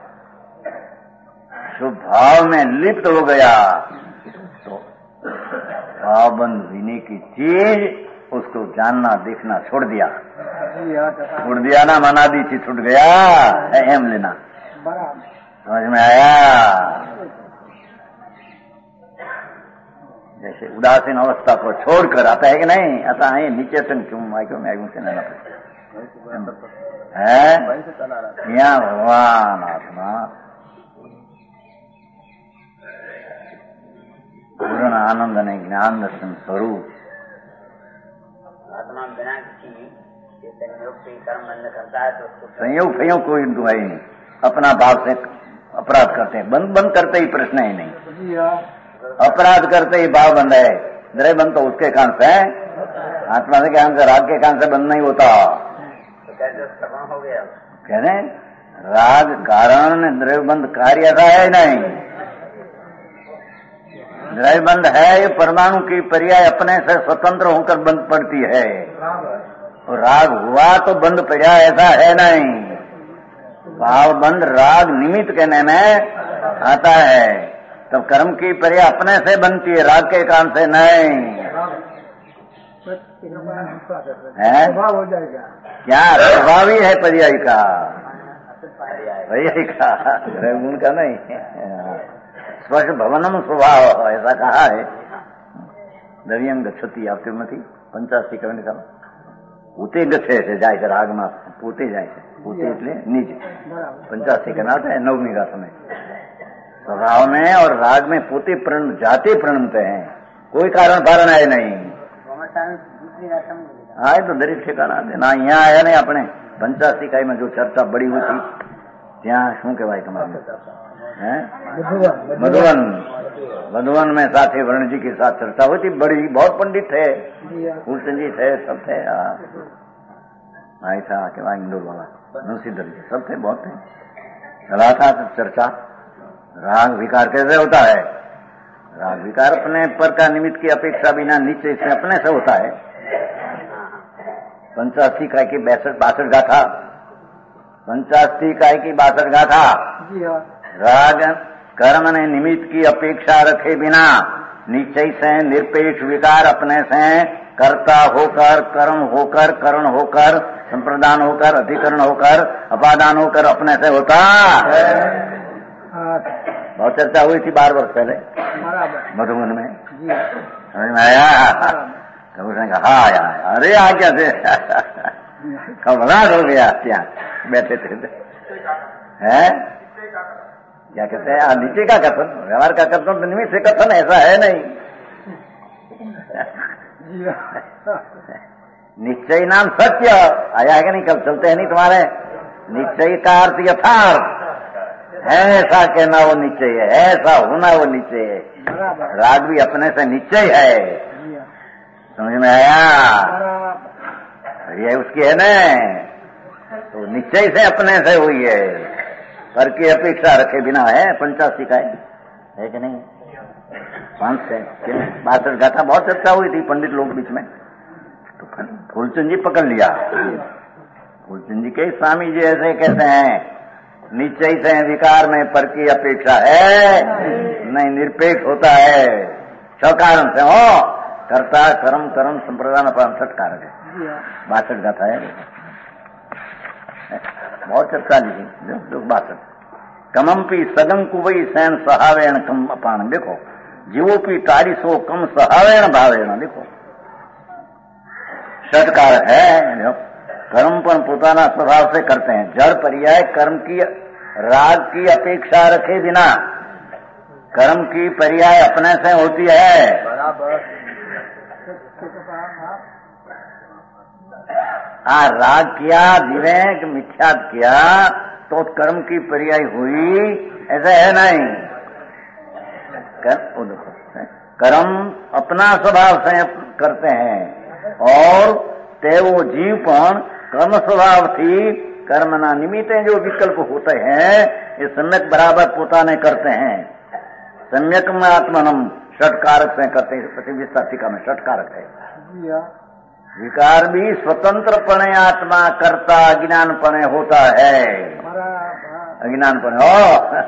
शुभ भाव में लिप्त हो गया, तो भावबंद होने की चीज उसको जानना देखना छोड़ दिया, छोड़ दिया ना, मनादी चीज छूट गया, अहम लेना। समझ में आया? जैसे उदासीन अवस्था को छोड़कर आता है कि नहीं? आता है नीचे से क्यों मैं क्यों मैं क्यों से ना है यहाँ भगवान आत्मा पूर्ण आनंद અને જ્ઞાન દર્શન સ્વરૂપ आत्मा बिना किसी संयोग से कर्म बंद करता है तो संयोग संयोग कोई दुआई नहीं, अपना भाव से अपराध करते हैं, बंद बंद करते ही प्रश्न ही नहीं, अपराध करते ही भाव बंद है। द्रव्य बंद तो उसके कान से है, आत्मा से ज्ञान से राग के कान से बंद नहीं होता। तो कैसे श्रवण हो गया? कह रहे राग कारण द्रव्य बंद कार्य ऐसा है नहीं, द्रव्य बंद है ये परमाणु की पर्याय अपने से स्वतंत्र होकर बंद पड़ती है, और राग हुआ तो बंद पड़ा ऐसा है नहीं। भाव बंद राग निमित्त कहने में आता है, तब कर्म की पर्याय अपने से बनती है, राग के काम से नहीं है। हो जाएगा क्या स्वभाव ही है पर्याय का, पर्याय का गुण का नहीं। स्पर्श भवनम स्वभाव ऐसा कहा है। द्रव्यम गच्छति आपके मथी पंचासी कवि का પોતે ગચ્છે છે, જાય છે રાગમાં, પોતે જાય છે, પોતે એટલે निज पंचासी का नाट है नवमी का समय। स्वभाव में और राग में पोते प्रण जाते प्रणमते हैं, कोई कारण कारण है नहीं। हाँ तो दरेक ठिकाना ना यहाँ आया नहीं अपने पंचासी इकाई में जो चर्चा बड़ी हुई थी ત્યાં શું કહેવાય તમારે है मधुवन, मधुवन में साथे वर्ण जी के साथ चर्चा हुई थी, बड़ी बहुत पंडित थे, फूलचंद जी थे, सब थे, भाई था केवा इंदौर वाला नरसिंहधर जी सब थे, बहुत थे। चला था चर्चा राग विकार कैसे होता है। राग विकार अपने पर का निमित्त की अपेक्षा बिना नीचे से अपने से होता है। पंचासी इकाई की बैसठ बासठ गाथा, पंचासी इकाई की बासठ गाथा राग कर्म ने निमित्त की अपेक्षा रखे बिना निश्चय से निरपेक्ष विकार अपने से कर्ता होकर कर्म होकर करण होकर संप्रदान होकर अधिकरण होकर अपादान होकर अपने से होता। बहुत चर्चा हुई थी बार वर्ष पहले मधुबन में, समझ में आया? तो उसने कहा हाँ आया, अरे आ क्या थे घबराहट हो गया, क्या बैठे थे है क्या कहते हैं नीचे का कथन, व्यवहार का कथन तो निमित्त से कथन ऐसा है नहीं। निश्चय नाम सत्य आया है कि नहीं, कल चलते हैं नहीं तुम्हारे। निश्चय का अर्थ यथार्थ, ऐसा कहना वो निश्चय है, ऐसा होना वो निश्चय है। राग भी अपने से निश्चय है, समझ में आया? ये उसकी है न, तो निश्चय से अपने से हुई है, पर की अपेक्षा रखे बिना है। पंचासी का है कि नहीं, पांच से बासठ गाथा बहुत चर्चा हुई थी पंडित लोग बीच में, तो फूलचंद जी पकड़ लिया। फूलचंद जी के स्वामी जी ऐसे कहते हैं निश्चय से विकार में पर की अपेक्षा है नहीं, निरपेक्ष होता है। छ कारण से हो कर्ता कर्म कर्म संप्रदान अपराध छठ कारक है, बासठ गाथा है, बहुत चर्चा लिखी जो बासठ। कमंपी सगम कुवई सैन सहावेण कम अपान, देखो जीवोपी तारीसो कम सहावेण भावेण, देखो षटकारक है। कर्म पर पोताना स्वभाव से करते हैं, जड़ पर्याय कर्म की राग की अपेक्षा रखे बिना कर्म की पर्याय अपने से होती है। आ राग किया विवेक मिथ्यात किया तो कर्म की पर्याय हुई, ऐसा है नहीं। कर, कर्म अपना स्वभाव से करते हैं और ते वो जीवपण कर्म स्वभाव थी कर्मना निमित्ते जो विकल्प होते हैं ये सम्यक बराबर पोताने करते हैं। सम्यक में आत्मनम षटकारक से करते हैं, प्रतिविस्ता टीका में षटकारक है। विकार भी स्वतंत्रपणे आत्मा करता अज्ञानपणे होता है, अज्ञानपणे हो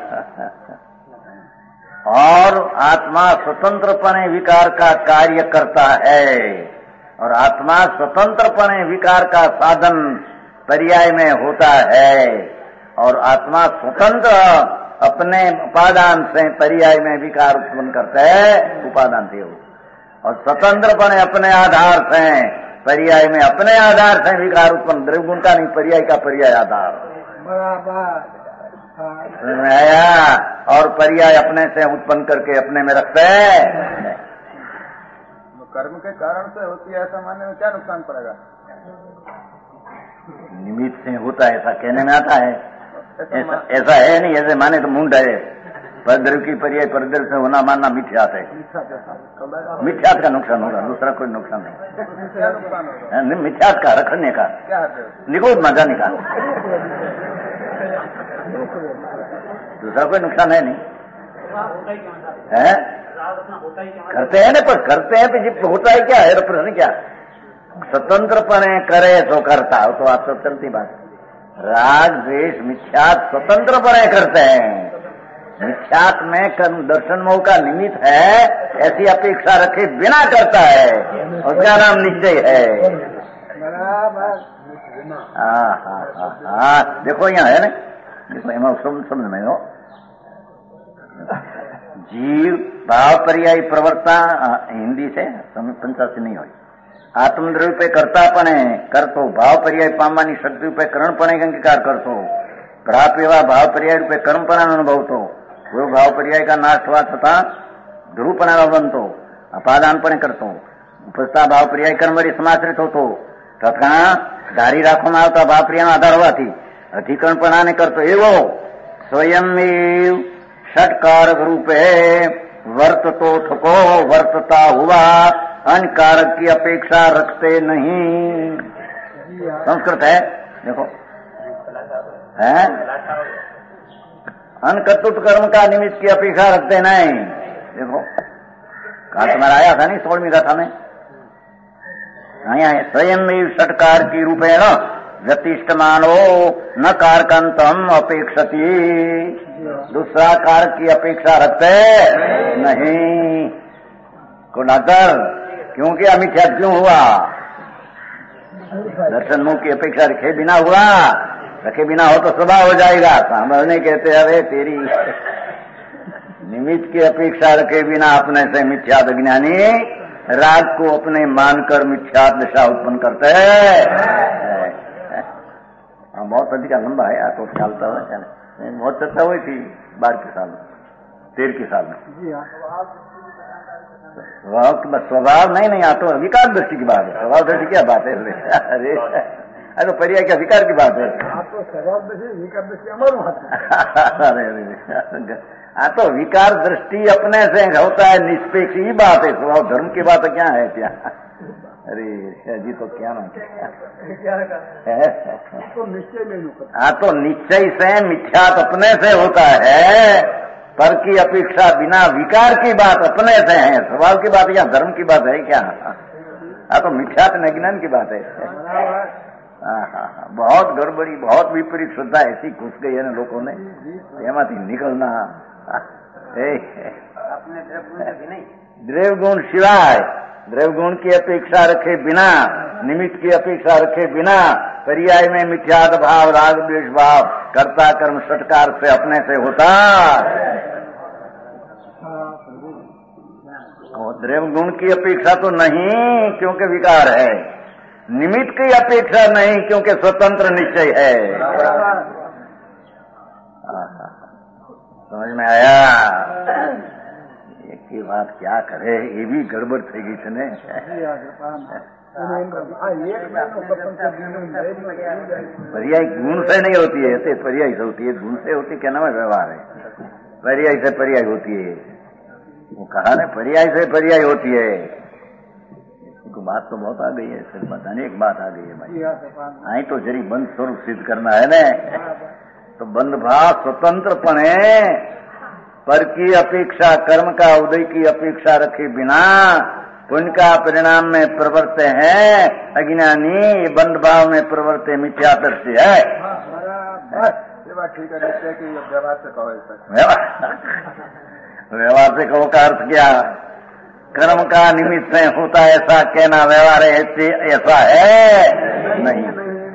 और आत्मा स्वतंत्रपणे विकार का कार्य करता है, और आत्मा स्वतंत्रपणे विकार का साधन पर्याय में होता है, और आत्मा स्वतंत्र अपने उपादान से पर्याय में विकार उत्पन्न करता है, उपादान से हो, और स्वतंत्रपणे अपने आधार से पर्याय में अपने आधार से विकार उत्पन्न, द्रव्य गुण का नहीं, पर्याय का पर्याय आधार। समझ में आया? और पर्याय अपने से उत्पन्न करके अपने में रखते हैं। कर्म के कारण से होती है ऐसा मानने में क्या नुकसान पड़ेगा? निमित्त से होता है ऐसा कहने में आता है, ऐसा, ऐसा है नहीं। ऐसे माने तो मुंड है। परद्रव्य की पर्याय परद्रव्य से होना मानना मिथ्यात है। मिथ्यात का नुकसान होगा, दूसरा कोई नुकसान नहीं। मिथ्यात का रखने का निगोद मजा निकाल, दूसरा कोई नुकसान है नहीं है। करते हैं ना, पर करते हैं तो होता है क्या है? तो प्रश्न क्या, स्वतंत्रपणे करे तो करता हो तो आप सब चलती बात। राग द्वेष मिथ्यात स्वतंत्रपणे करते हैं। मिथ्यात में कर्म दर्शन मोह का निमित्त है, ऐसी अपेक्षा रखे बिना करता है, उसका नाम निश्चय है। हाँ हाँ हाँ हाँ, देखो यहाँ है ना, देखो समझ में हो, जीव भाव पर्यायी प्रवर्ता हिंदी से पंचासी नहीं हो। आत्मद्रव्य पे करतापण है, करतो भाव पर्याय पामવાની શક્તિ पे કरणપણે અંગીકાર કરતો, પ્રાપ એવા ભાવ पर्याय રૂપે કર્મપણાનો અનુભવ તો, કોઈ ભાવ पर्याय का नाश થવા છતાં ધ્રુવપણાનો બનતો, અપાદાનપણે કરતો, ઉપજતા ભાવ पर्याय કર્મવરી સમાશ્રિત હોતો, તથા ધારી રાખવામાં આવતા ભાવ पर्यायનો આધાર હોવાથી અધિકરણપણાને કરતો એવો સ્વયંમેવ षटकारक रूपे वर्ततो थको वर्तता हुआ अन्य कारक की अपेक्षा रखते नहीं। संस्कृत है देखो, है अनकर्तृत्व कर्म का निमित्त की अपेक्षा रखते नहीं। देखो कल तुम्हारा आया था नहीं सोलहवीं कथा में, आया है स्वयं षटकार की रूपेण व्यतिष्ठमानो न कारकंतम अपेक्षति, दूसरा कारक की अपेक्षा रखते नहीं। को नगर क्योंकि अमिथ्या क्यों हुआ? दर्शन मुख की अपेक्षा रखे बिना हुआ, रखे बिना हो तो स्वभाव हो जाएगा। सामने कहते अरे तेरी निमित्त की अपेक्षा रखे बिना अपने से मिथ्यात अज्ञानी राग को अपने मानकर मिथ्यात दशा उत्पन्न करते हैं। बहुत अधिक लंबा है, तो चलता हुआ चले, बहुत चर्चा हुई थी बारह के साल में, तेरह के साल में। स्वभाव स्वभाव नहीं नहीं, आ तो विकार दृष्टि की बात है। स्वभाव दृष्टि क्या बात है? अरे अरे तो पर्याय क्या विकार की बात है? तो स्वभाव दृष्टि विकार दृष्टि अमर अरे हाँ, तो विकार दृष्टि अपने से होता है, निष्पेक्ष ही बात है। स्वभाव धर्म की बात क्या है? क्या अरे जी तो क्या ना तो निश्चय नहीं होता। हाँ तो निश्चय से मिथ्यात अपने से होता है, पर की अपेक्षा बिना विकार की बात अपने से है। स्वभाव की बात या धर्म की बात है क्या? हाँ तो मिथ्यात अज्ञान की बात है। हाँ हाँ हाँ, बहुत गड़बड़ी, बहुत विपरीत श्रद्धा ऐसी घुस गई है ना लोगों ने, एमाथी निकलना। अपने द्रव्य गुण भी नहीं, द्रव्य गुण सिवाय द्रव्य गुण की अपेक्षा रखे बिना, निमित्त की अपेक्षा रखे बिना, पर्याय में मिथ्यात भाव राग द्वेष भाव कर्ता कर्म षटकार से अपने से होता। और द्रव्य गुण की अपेक्षा तो नहीं क्योंकि विकार है, निमित्त की अपेक्षा नहीं क्योंकि स्वतंत्र निश्चय है। समझ में आया? ये बात क्या करे, ये भी गड़बड़ थी गई थी ने। पर्याय गुण से नहीं होती है, ऐसे पर्याय से होती है, गुण से होती क्या नाम है? व्यवहार है, पर्याय से पर्याय होती है। वो कहा ना पर्याय से पर्याय होती है। तो बात तो बहुत आ गई है, सिर्फ बताने एक बात आ गई है भाई। आई तो जरी बंद स्वरूप सिद्ध करना है ना, तो बंद भाव स्वतंत्रपणे पर की अपेक्षा कर्म का उदय की अपेक्षा रखे बिना पुण्य का परिणाम में प्रवर्ते हैं अज्ञानी, ये बंद भाव में प्रवर्ते मिथ्या दृष्टि है। ठीक है, निश्चय कि व्यवहार से कहो, व्यवहार से कहो का अर्थ क्या? कर्म का निमित्त से होता है ऐसा कहना व्यवहार ऐसा है नहीं।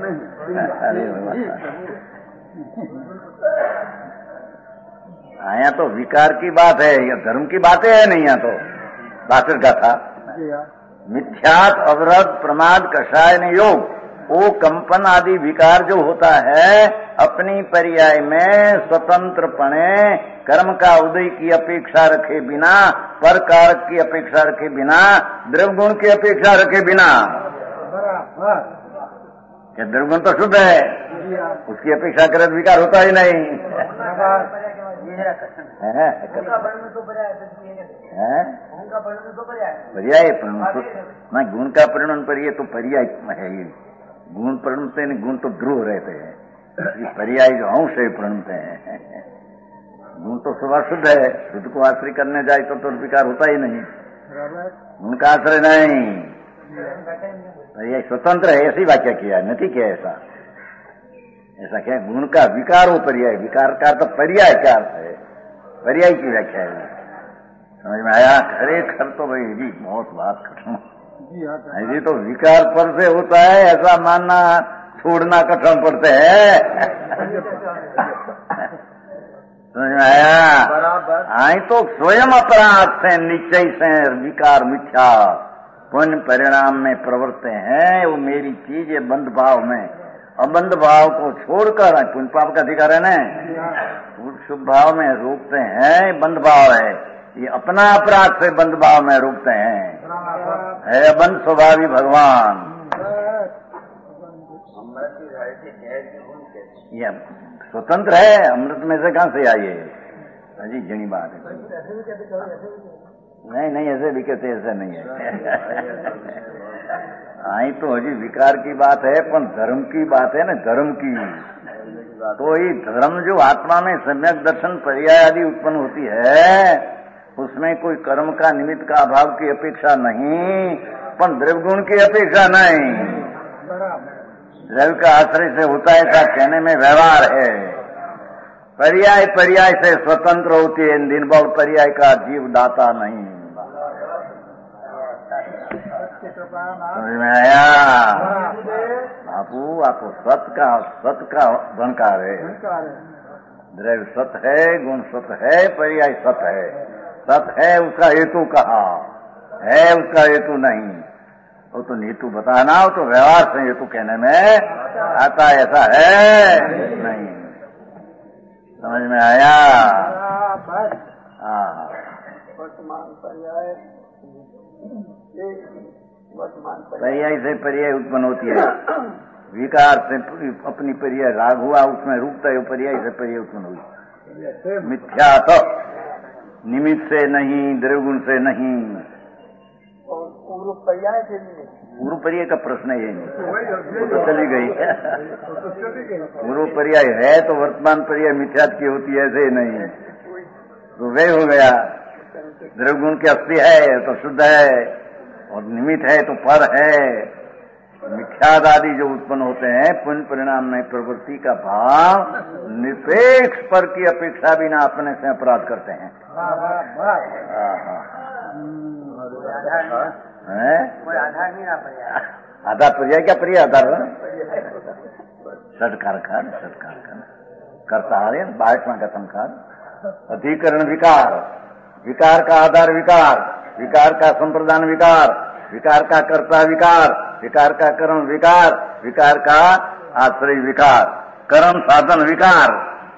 यहाँ तो विकार की बात है, या धर्म की बातें है नहीं। यहाँ तो बासिर का था मिथ्यात, अवरध, प्रमाद, कषायन योग, वो कंपन आदि विकार जो होता है अपनी पर्याय में स्वतंत्रपणे कर्म का उदय की अपेक्षा रखे बिना, पर कारक की अपेक्षा रखे बिना, द्रव्यगुण की अपेक्षा रखे बिना। क्या द्रव्यगुण तो शुद्ध है, उसकी अपेक्षा करे विकार होता ही नहीं है। पर्याय मैं गुण का परिणाम पर ये तो पर्याय है ही। गुण प्रणते नहीं, गुण तो ध्रुव रहते हैं, पर्याय जो अंश है प्रणते हैं। गुण तो स्वभाव शुद्ध है, शुद्ध को आश्रय करने जाए तो, तो विकार होता ही नहीं, गुण का आश्रय नहीं। पर्याय स्वतंत्र है, ऐसी व्याख्या किया नहीं क्या ऐसा ऐसा क्या गुण का विकार हो पर्याय, विकार का तो पर्याय क्या अर्थ है, पर्याय की व्याख्या है। समझ में आया? खरेखर तो भाई जी बहुत बात कठिन जी, तो विकार पर से होता है ऐसा मानना छोड़ना कठिन पड़ते हैं। समझ में आया? बराबर। आई तो स्वयं अपराध से, निश्चय से विकार मिथ्या पुण्य परिणाम में प्रवर्ते हैं। वो मेरी चीज है बंध भाव में, अबंध भाव को छोड़कर पुण्य पाप का अधिकार है न, शुभ भाव में रोकते हैं, बंध भाव है ये अपना अपराध से बंध भाव में रोकते हैं। है अबंध स्वभावी भगवान, ये स्वतंत्र है, अमृत में से कहां से आइए अजी जनी बात है। नहीं नहीं ऐसे भी कहते, ऐसा नहीं है। आई तो हजी विकार की बात है, पर धर्म की बात है ना, धर्म की। तो ये धर्म जो आत्मा में सम्यक दर्शन पर्याय आदि उत्पन्न होती है, उसमें कोई कर्म का निमित्त का अभाव की अपेक्षा नहीं, पर द्रव्य गुण की अपेक्षा नहीं। द्रव्य का आश्रय से होता है ऐसा कहने में व्यवहार है। पर्याय पर्याय से स्वतंत्र होती है, दिन बहु पर्याय का जीव दाता नहीं। समझ में आया बापू? आपको सत का सत का बनकार है, द्रव्य सत है, गुण सत है, पर्याय सत है। सत है उसका हेतु कहा है, उसका हेतु नहीं, वो तो हेतु बताना, हो तो व्यवहार से हेतु कहने में आता, ऐसा है नहीं। समझ में आया? हाँ, पर्याय से पर्याय उत्पन्न होती है, विकार से अपनी पर्याय राग हुआ उसमें रुकता है, पर्याय से पर्याय उत्पन्न हुई। मिथ्या तो निमित्त से नहीं, द्रव्यगुण से नहीं, पूर्व पर्याय से नहीं, पूर्व पर्याय का प्रश्न ये नहीं, तो चली गई। पूर्व पर्याय है तो वर्तमान पर्याय मिथ्यात की होती है, ऐसे नहीं तो वे हो गया। द्रव्यगुण की अस्थि है तो शुद्ध है, और निमित्त है तो पर है। मिथ्याद आदि जो उत्पन्न होते हैं पुण्य परिणाम में प्रवृत्ति का भाव निरपेक्ष पर की अपेक्षा बिना अपने से अपराध करते हैं। कोई आधार नहीं, आधार पर्याय क्या पर्याय आधार षटकार खान षटकार खान करता है बाईसवां कथम खान। अधिकरण विकार, विकार का आधार विकार, विकार का संप्रदान विकार, विकार का कर्ता विकार, विकार का कर्म विकार, विकार का आश्रय विकार, कर्म साधन विकार।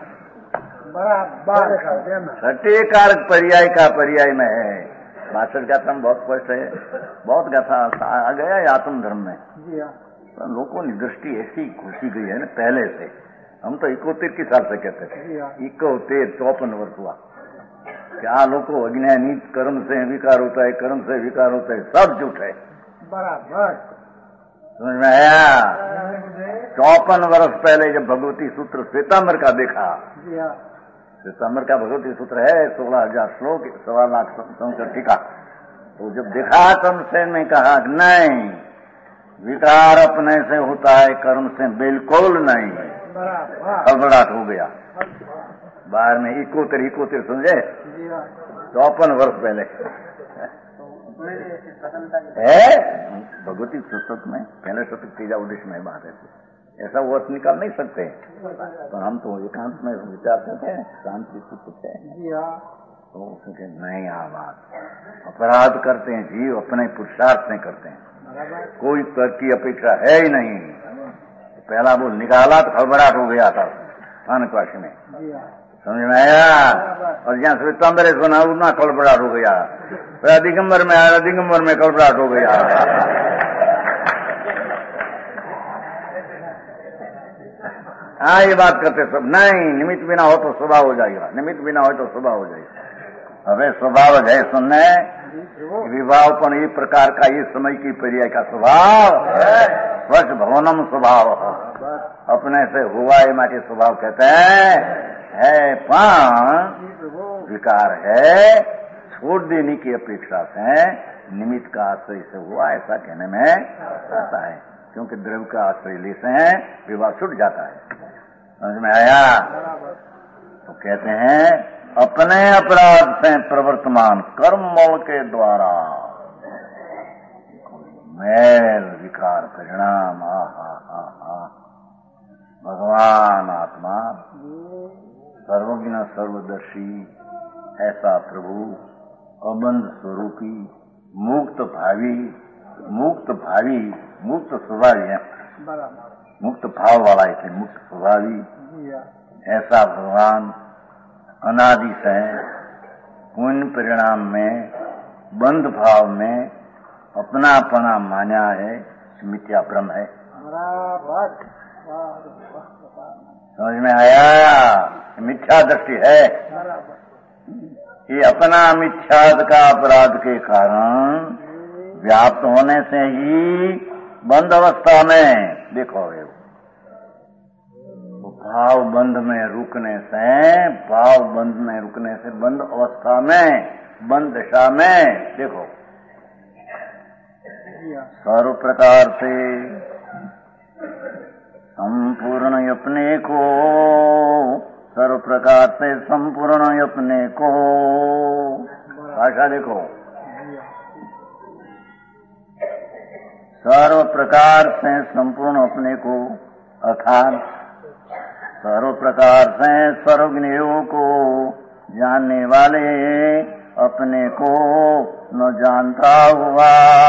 छठे कारक पर्याय का पर्याय में है। बासठ गाथा में बहुत स्पष्ट है, बहुत गाथा आ गया है आत्म धर्म में। तो लोगों की दृष्टि ऐसी घुसी गई है ना पहले से। हम तो इकोतेर की साल से कहते थे, इकोतेर चौपन वर्ष हुआ। क्या लोगों अज्ञानी कर्म से विकार होता है, कर्म से विकार होता है, सब झूठ है। बराबर समझ में आया? चौपन वर्ष पहले जब भगवती सूत्र श्वेतांबर का देखा, श्वेतांबर का भगवती सूत्र है सोलह हजार श्लोक, सवा लाख संकर टीका, तो जब देखा तब से ने कहा नहीं, विकार अपने से होता है, कर्म से बिल्कुल नहीं। हड़बड़ाहट हो गया बाहर में। इकोतेर इकोतेर समझे, चौपन वर्ष पहले है भगवती पुस्तक में, पहले शतक तीजा उद्देश्य में बात है। ऐसा वर्ष निकाल नहीं सकते, तो हम तो एकांत में विचार करते हैं, शांति से कुछ है। तो उसके नहीं आ बात, अपराध करते हैं जीव अपने पुरुषार्थ से करते हैं, कोई कर की अपेक्षा है ही नहीं। पहला वो निकाला तो खबराहट हो गया था स्थानकवासी में, समझ में आया। और जहाँ श्वेतांबर सुना उतना कलबड़ाहट हो गया, फिर दिगंबर में आया, दिगंबर में कलबड़ाहट हो गया। हाँ ये बात करते सब नहीं, निमित्त बिना हो तो स्वभाव हो जाएगा, निमित्त बिना हो तो स्वभाव हो जाएगा। હવે स्वभाव है सुनने विवाहपन ये प्रकार का ये समय की पर्याय का स्वभाव स्वच्छ भवनम स्वभाव अपने से हुआ ये माटे स्वभाव कहते हैं है पण विकार है, छोड़ देने की अपेक्षा से निमित्त का आश्रय से हुआ ऐसा कहने में आता है, क्योंकि द्रव्य का आश्रय लेते हैं विवाह छूट जाता है। समझ में आया। तो कहते हैं अपने अपराध से प्रवर्तमान कर्म मोल के द्वारा मैल विकार परिणाम आ हा हा हा भगवान आत्मा सर्वज्ञ सर्वदर्शी ऐसा प्रभु अबंध स्वरूपी मुक्त भावी मुक्त भावी मुक्त स्वभावी है, मुक्त भाव वाला है, मुक्त स्वभावी ऐसा भगवान अनादि से पुण्य परिणाम में बंध भाव में अपना अपना मान्या है, मिथ्या ब्रह्म है। समझ में आया। मिथ्या दृष्टि है, ये अपना मिथ्याद का अपराध के कारण व्याप्त होने से ही बंद अवस्था में देखो भाव बंध में रुकने से भाव बंध में रुकने से बंद अवस्था में बंद दशा में देखो सर्व प्रकार से संपूर्ण अपने को सर्व प्रकार से संपूर्ण अपने को भाषा देखो सर्व प्रकार से संपूर्ण अपने को अर्थात सर्व प्रकार से सर्वज्ञों को जानने वाले अपने को न जानता हुआ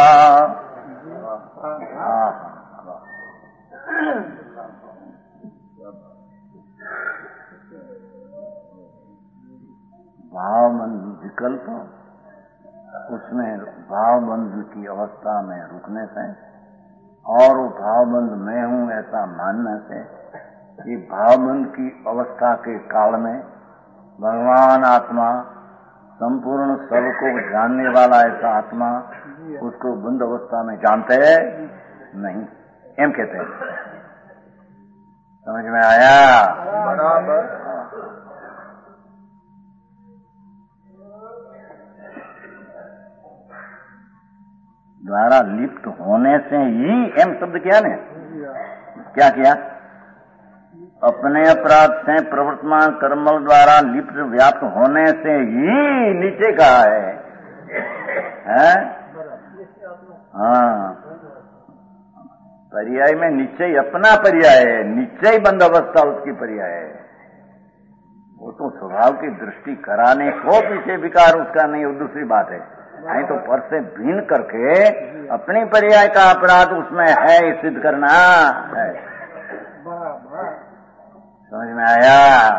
भावबंध विकल्प उसमें भावबंध की अवस्था में रुकने से और वो भावबंध मैं हूं ऐसा मानने से ये भावबंध की अवस्था के काल में भगवान आत्मा संपूर्ण सब को जानने वाला ऐसा आत्मा उसको बंद अवस्था में जानते नहीं, एम कहते हैं। समझ में आया। बराबर। द्वारा लिप्त होने से ही एम शब्द किया ने, क्या किया? अपने अपराध से प्रवर्तमान कर्मल द्वारा लिप्त व्याप्त होने से ही नीचे कहा है, है? हाँ पर्याय में निश्चय अपना पर्याय है, निश्चय बंद अवस्था उसकी पर्याय है। वो तो स्वभाव की दृष्टि कराने को पीछे विकार उसका नहीं, वो दूसरी बात है। नहीं तो पर से भिन्न करके अपनी पर्याय का अपराध उसमें है सिद्ध करना है। समझ में आया।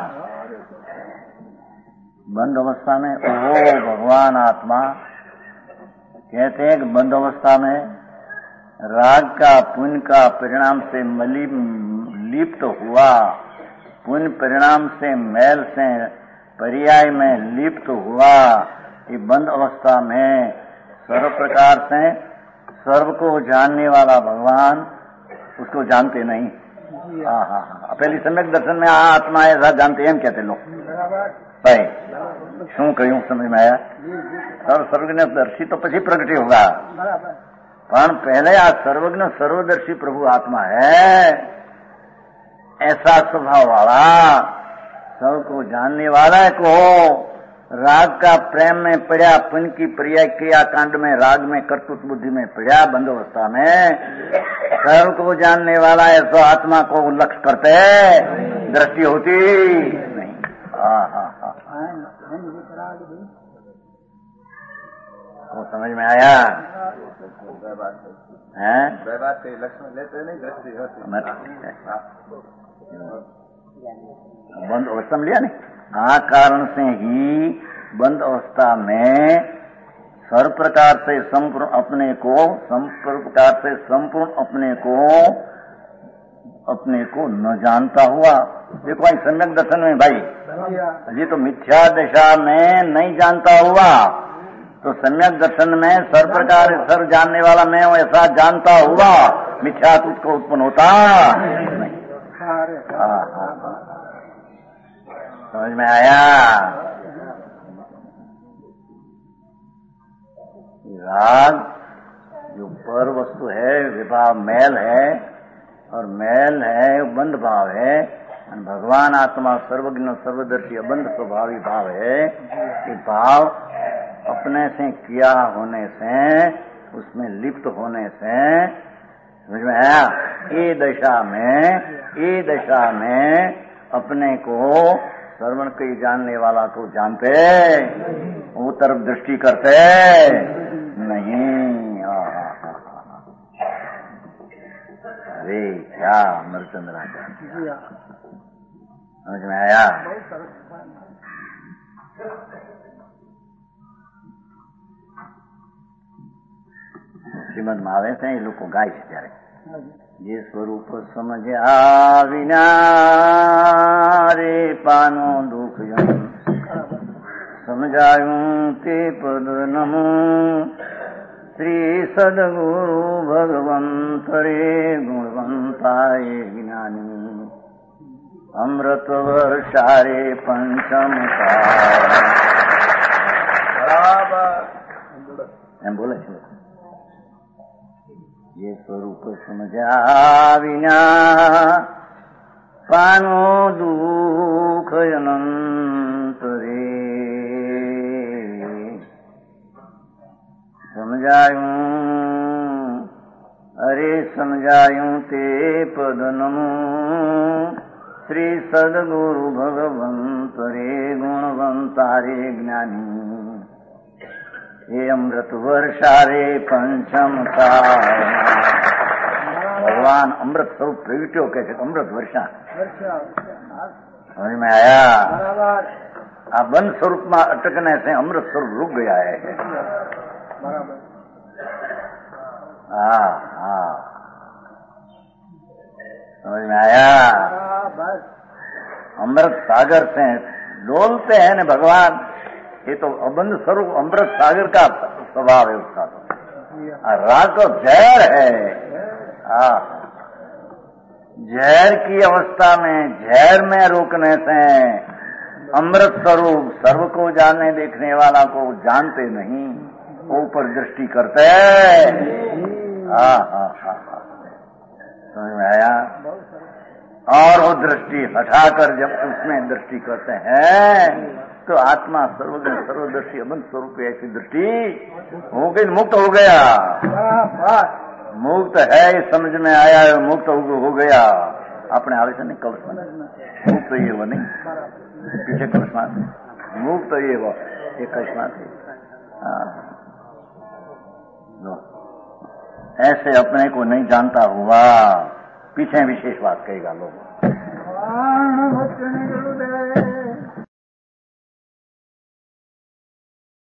बंद अवस्था में वो भगवान आत्मा कहते हैं कि बंद अवस्था में राग का पुण्य का परिणाम से मलि लिप्त हुआ, पुण्य परिणाम से मैल से पर्याय में लिप्त हुआ, ये बंद अवस्था में सर्व प्रकार से सर्व को जानने वाला भगवान उसको जानते नहीं। हाँ हाँ हाँ पहली सम्यक दर्शन में आ आत्मा ऐसा जानते हैं कहते लोग भाई शू कहूं समझ में आया। सर्व सर्वज्ञ दर्शी तो पछी प्रगटी होगा, पर पहले आ सर्वज्ञ सर्वदर्शी प्रभु आत्मा है, ऐसा स्वभाव वाला सबको जानने वाला को राग का प्रेम में पड़ा, पुण्य की प्रिया क्रिया कांड में राग में कर्तुत बुद्धि में पड़ा, बंद अवस्था में सर्व को जानने वाला है तो आत्मा को लक्ष्य करते दृष्टि होती नहीं। हाँ हाँ हाँ समझ में आया? हैं? बात कही लक्ष्मण लेते नहीं दृष्टि होती बंद अवस्था में लिया नहीं। आ कारण से ही बंद अवस्था में सर्व प्रकार से संपूर्ण अपने को संपूर्ण प्रकार से संपूर्ण अपने को अपने को न जानता हुआ। देखो भाई सम्यक दर्शन में भाई अजी तो मिथ्या दशा में नहीं जानता हुआ, तो सम्यक दर्शन में सर्व प्रकार सर्व जानने वाला मैं हूँ ऐसा जानता हुआ मिथ्या तुझको उत्पन्न होता नहीं। हाँ हाँ समझ में आया? राग जो पर वस्तु है विभाव मैल है और मैल है बंध भाव है। भगवान आत्मा सर्वज्ञ सर्वदर्शी अबंध स्वभावी भाव है। ये भाव अपने से किया होने से उसमें लिप्त होने से समझ में आया? ये दशा में ये दशा में अपने को श्रवण के जानने वाला को जानते वो तरफ दृष्टि करते नहीं। अरे क्या अमरचंद्र आचार्य समझ में आया? શ્રીમદ માં આવે છે એ લોકો ગાય છે ત્યારે જે સ્વરૂપ સમજ્યા વિના રે પાનો દુઃખ સમજાયું તે પદ નમો શ્રી સદગુરુ ભગવંત રે ગુણવંતાય જ્ઞાની અમૃત વર્ષારે પંચમ બરાબર એમ બોલે છે। ये स्वरूप समझा विना पानो दुख अनंत रे समझायूं अरे समझायूं ते पद नमो श्री सदगुरु भगवंत रे गुणवंता रे ज्ञानी ये अमृत वर्षा रे पंचम का भगवान अमृत स्वरूप प्रगट्यो कैसे अमृत वर्षा समझ में आया? आ बंद स्वरूप में अटकने से अमृत स्वरूप रुक गया है। हाँ हाँ समझ में आया? अमृत सागर से डोलते हैं न भगवान। ये तो अबंध स्वरूप अमृत सागर का स्वभाव है उसका। तो राग तो जहर है। आ, जहर की अवस्था में जहर में रोकने से अमृत स्वरूप सर्व को जानने देखने वाला को जानते नहीं, ऊपर दृष्टि करते। हाँ हाँ हाँ समझ में आया? और वो दृष्टि हटाकर जब उसमें दृष्टि करते हैं तो आत्मा सर्वज्ञ सर्वदर्शी अबंध स्वरूप ऐसी दृष्टि हो गई, मुक्त हो गया। मुक्त है समझ में आया, मुक्त हो गया। अपने आवे से नहीं कल्पना मुक्त तो ये वो नहीं पीछे कल्पना मुक्त तो ये वो एक कल्पना थी। ऐसे अपने को नहीं जानता हुआ पीछे विशेष बात कहेगा लोग।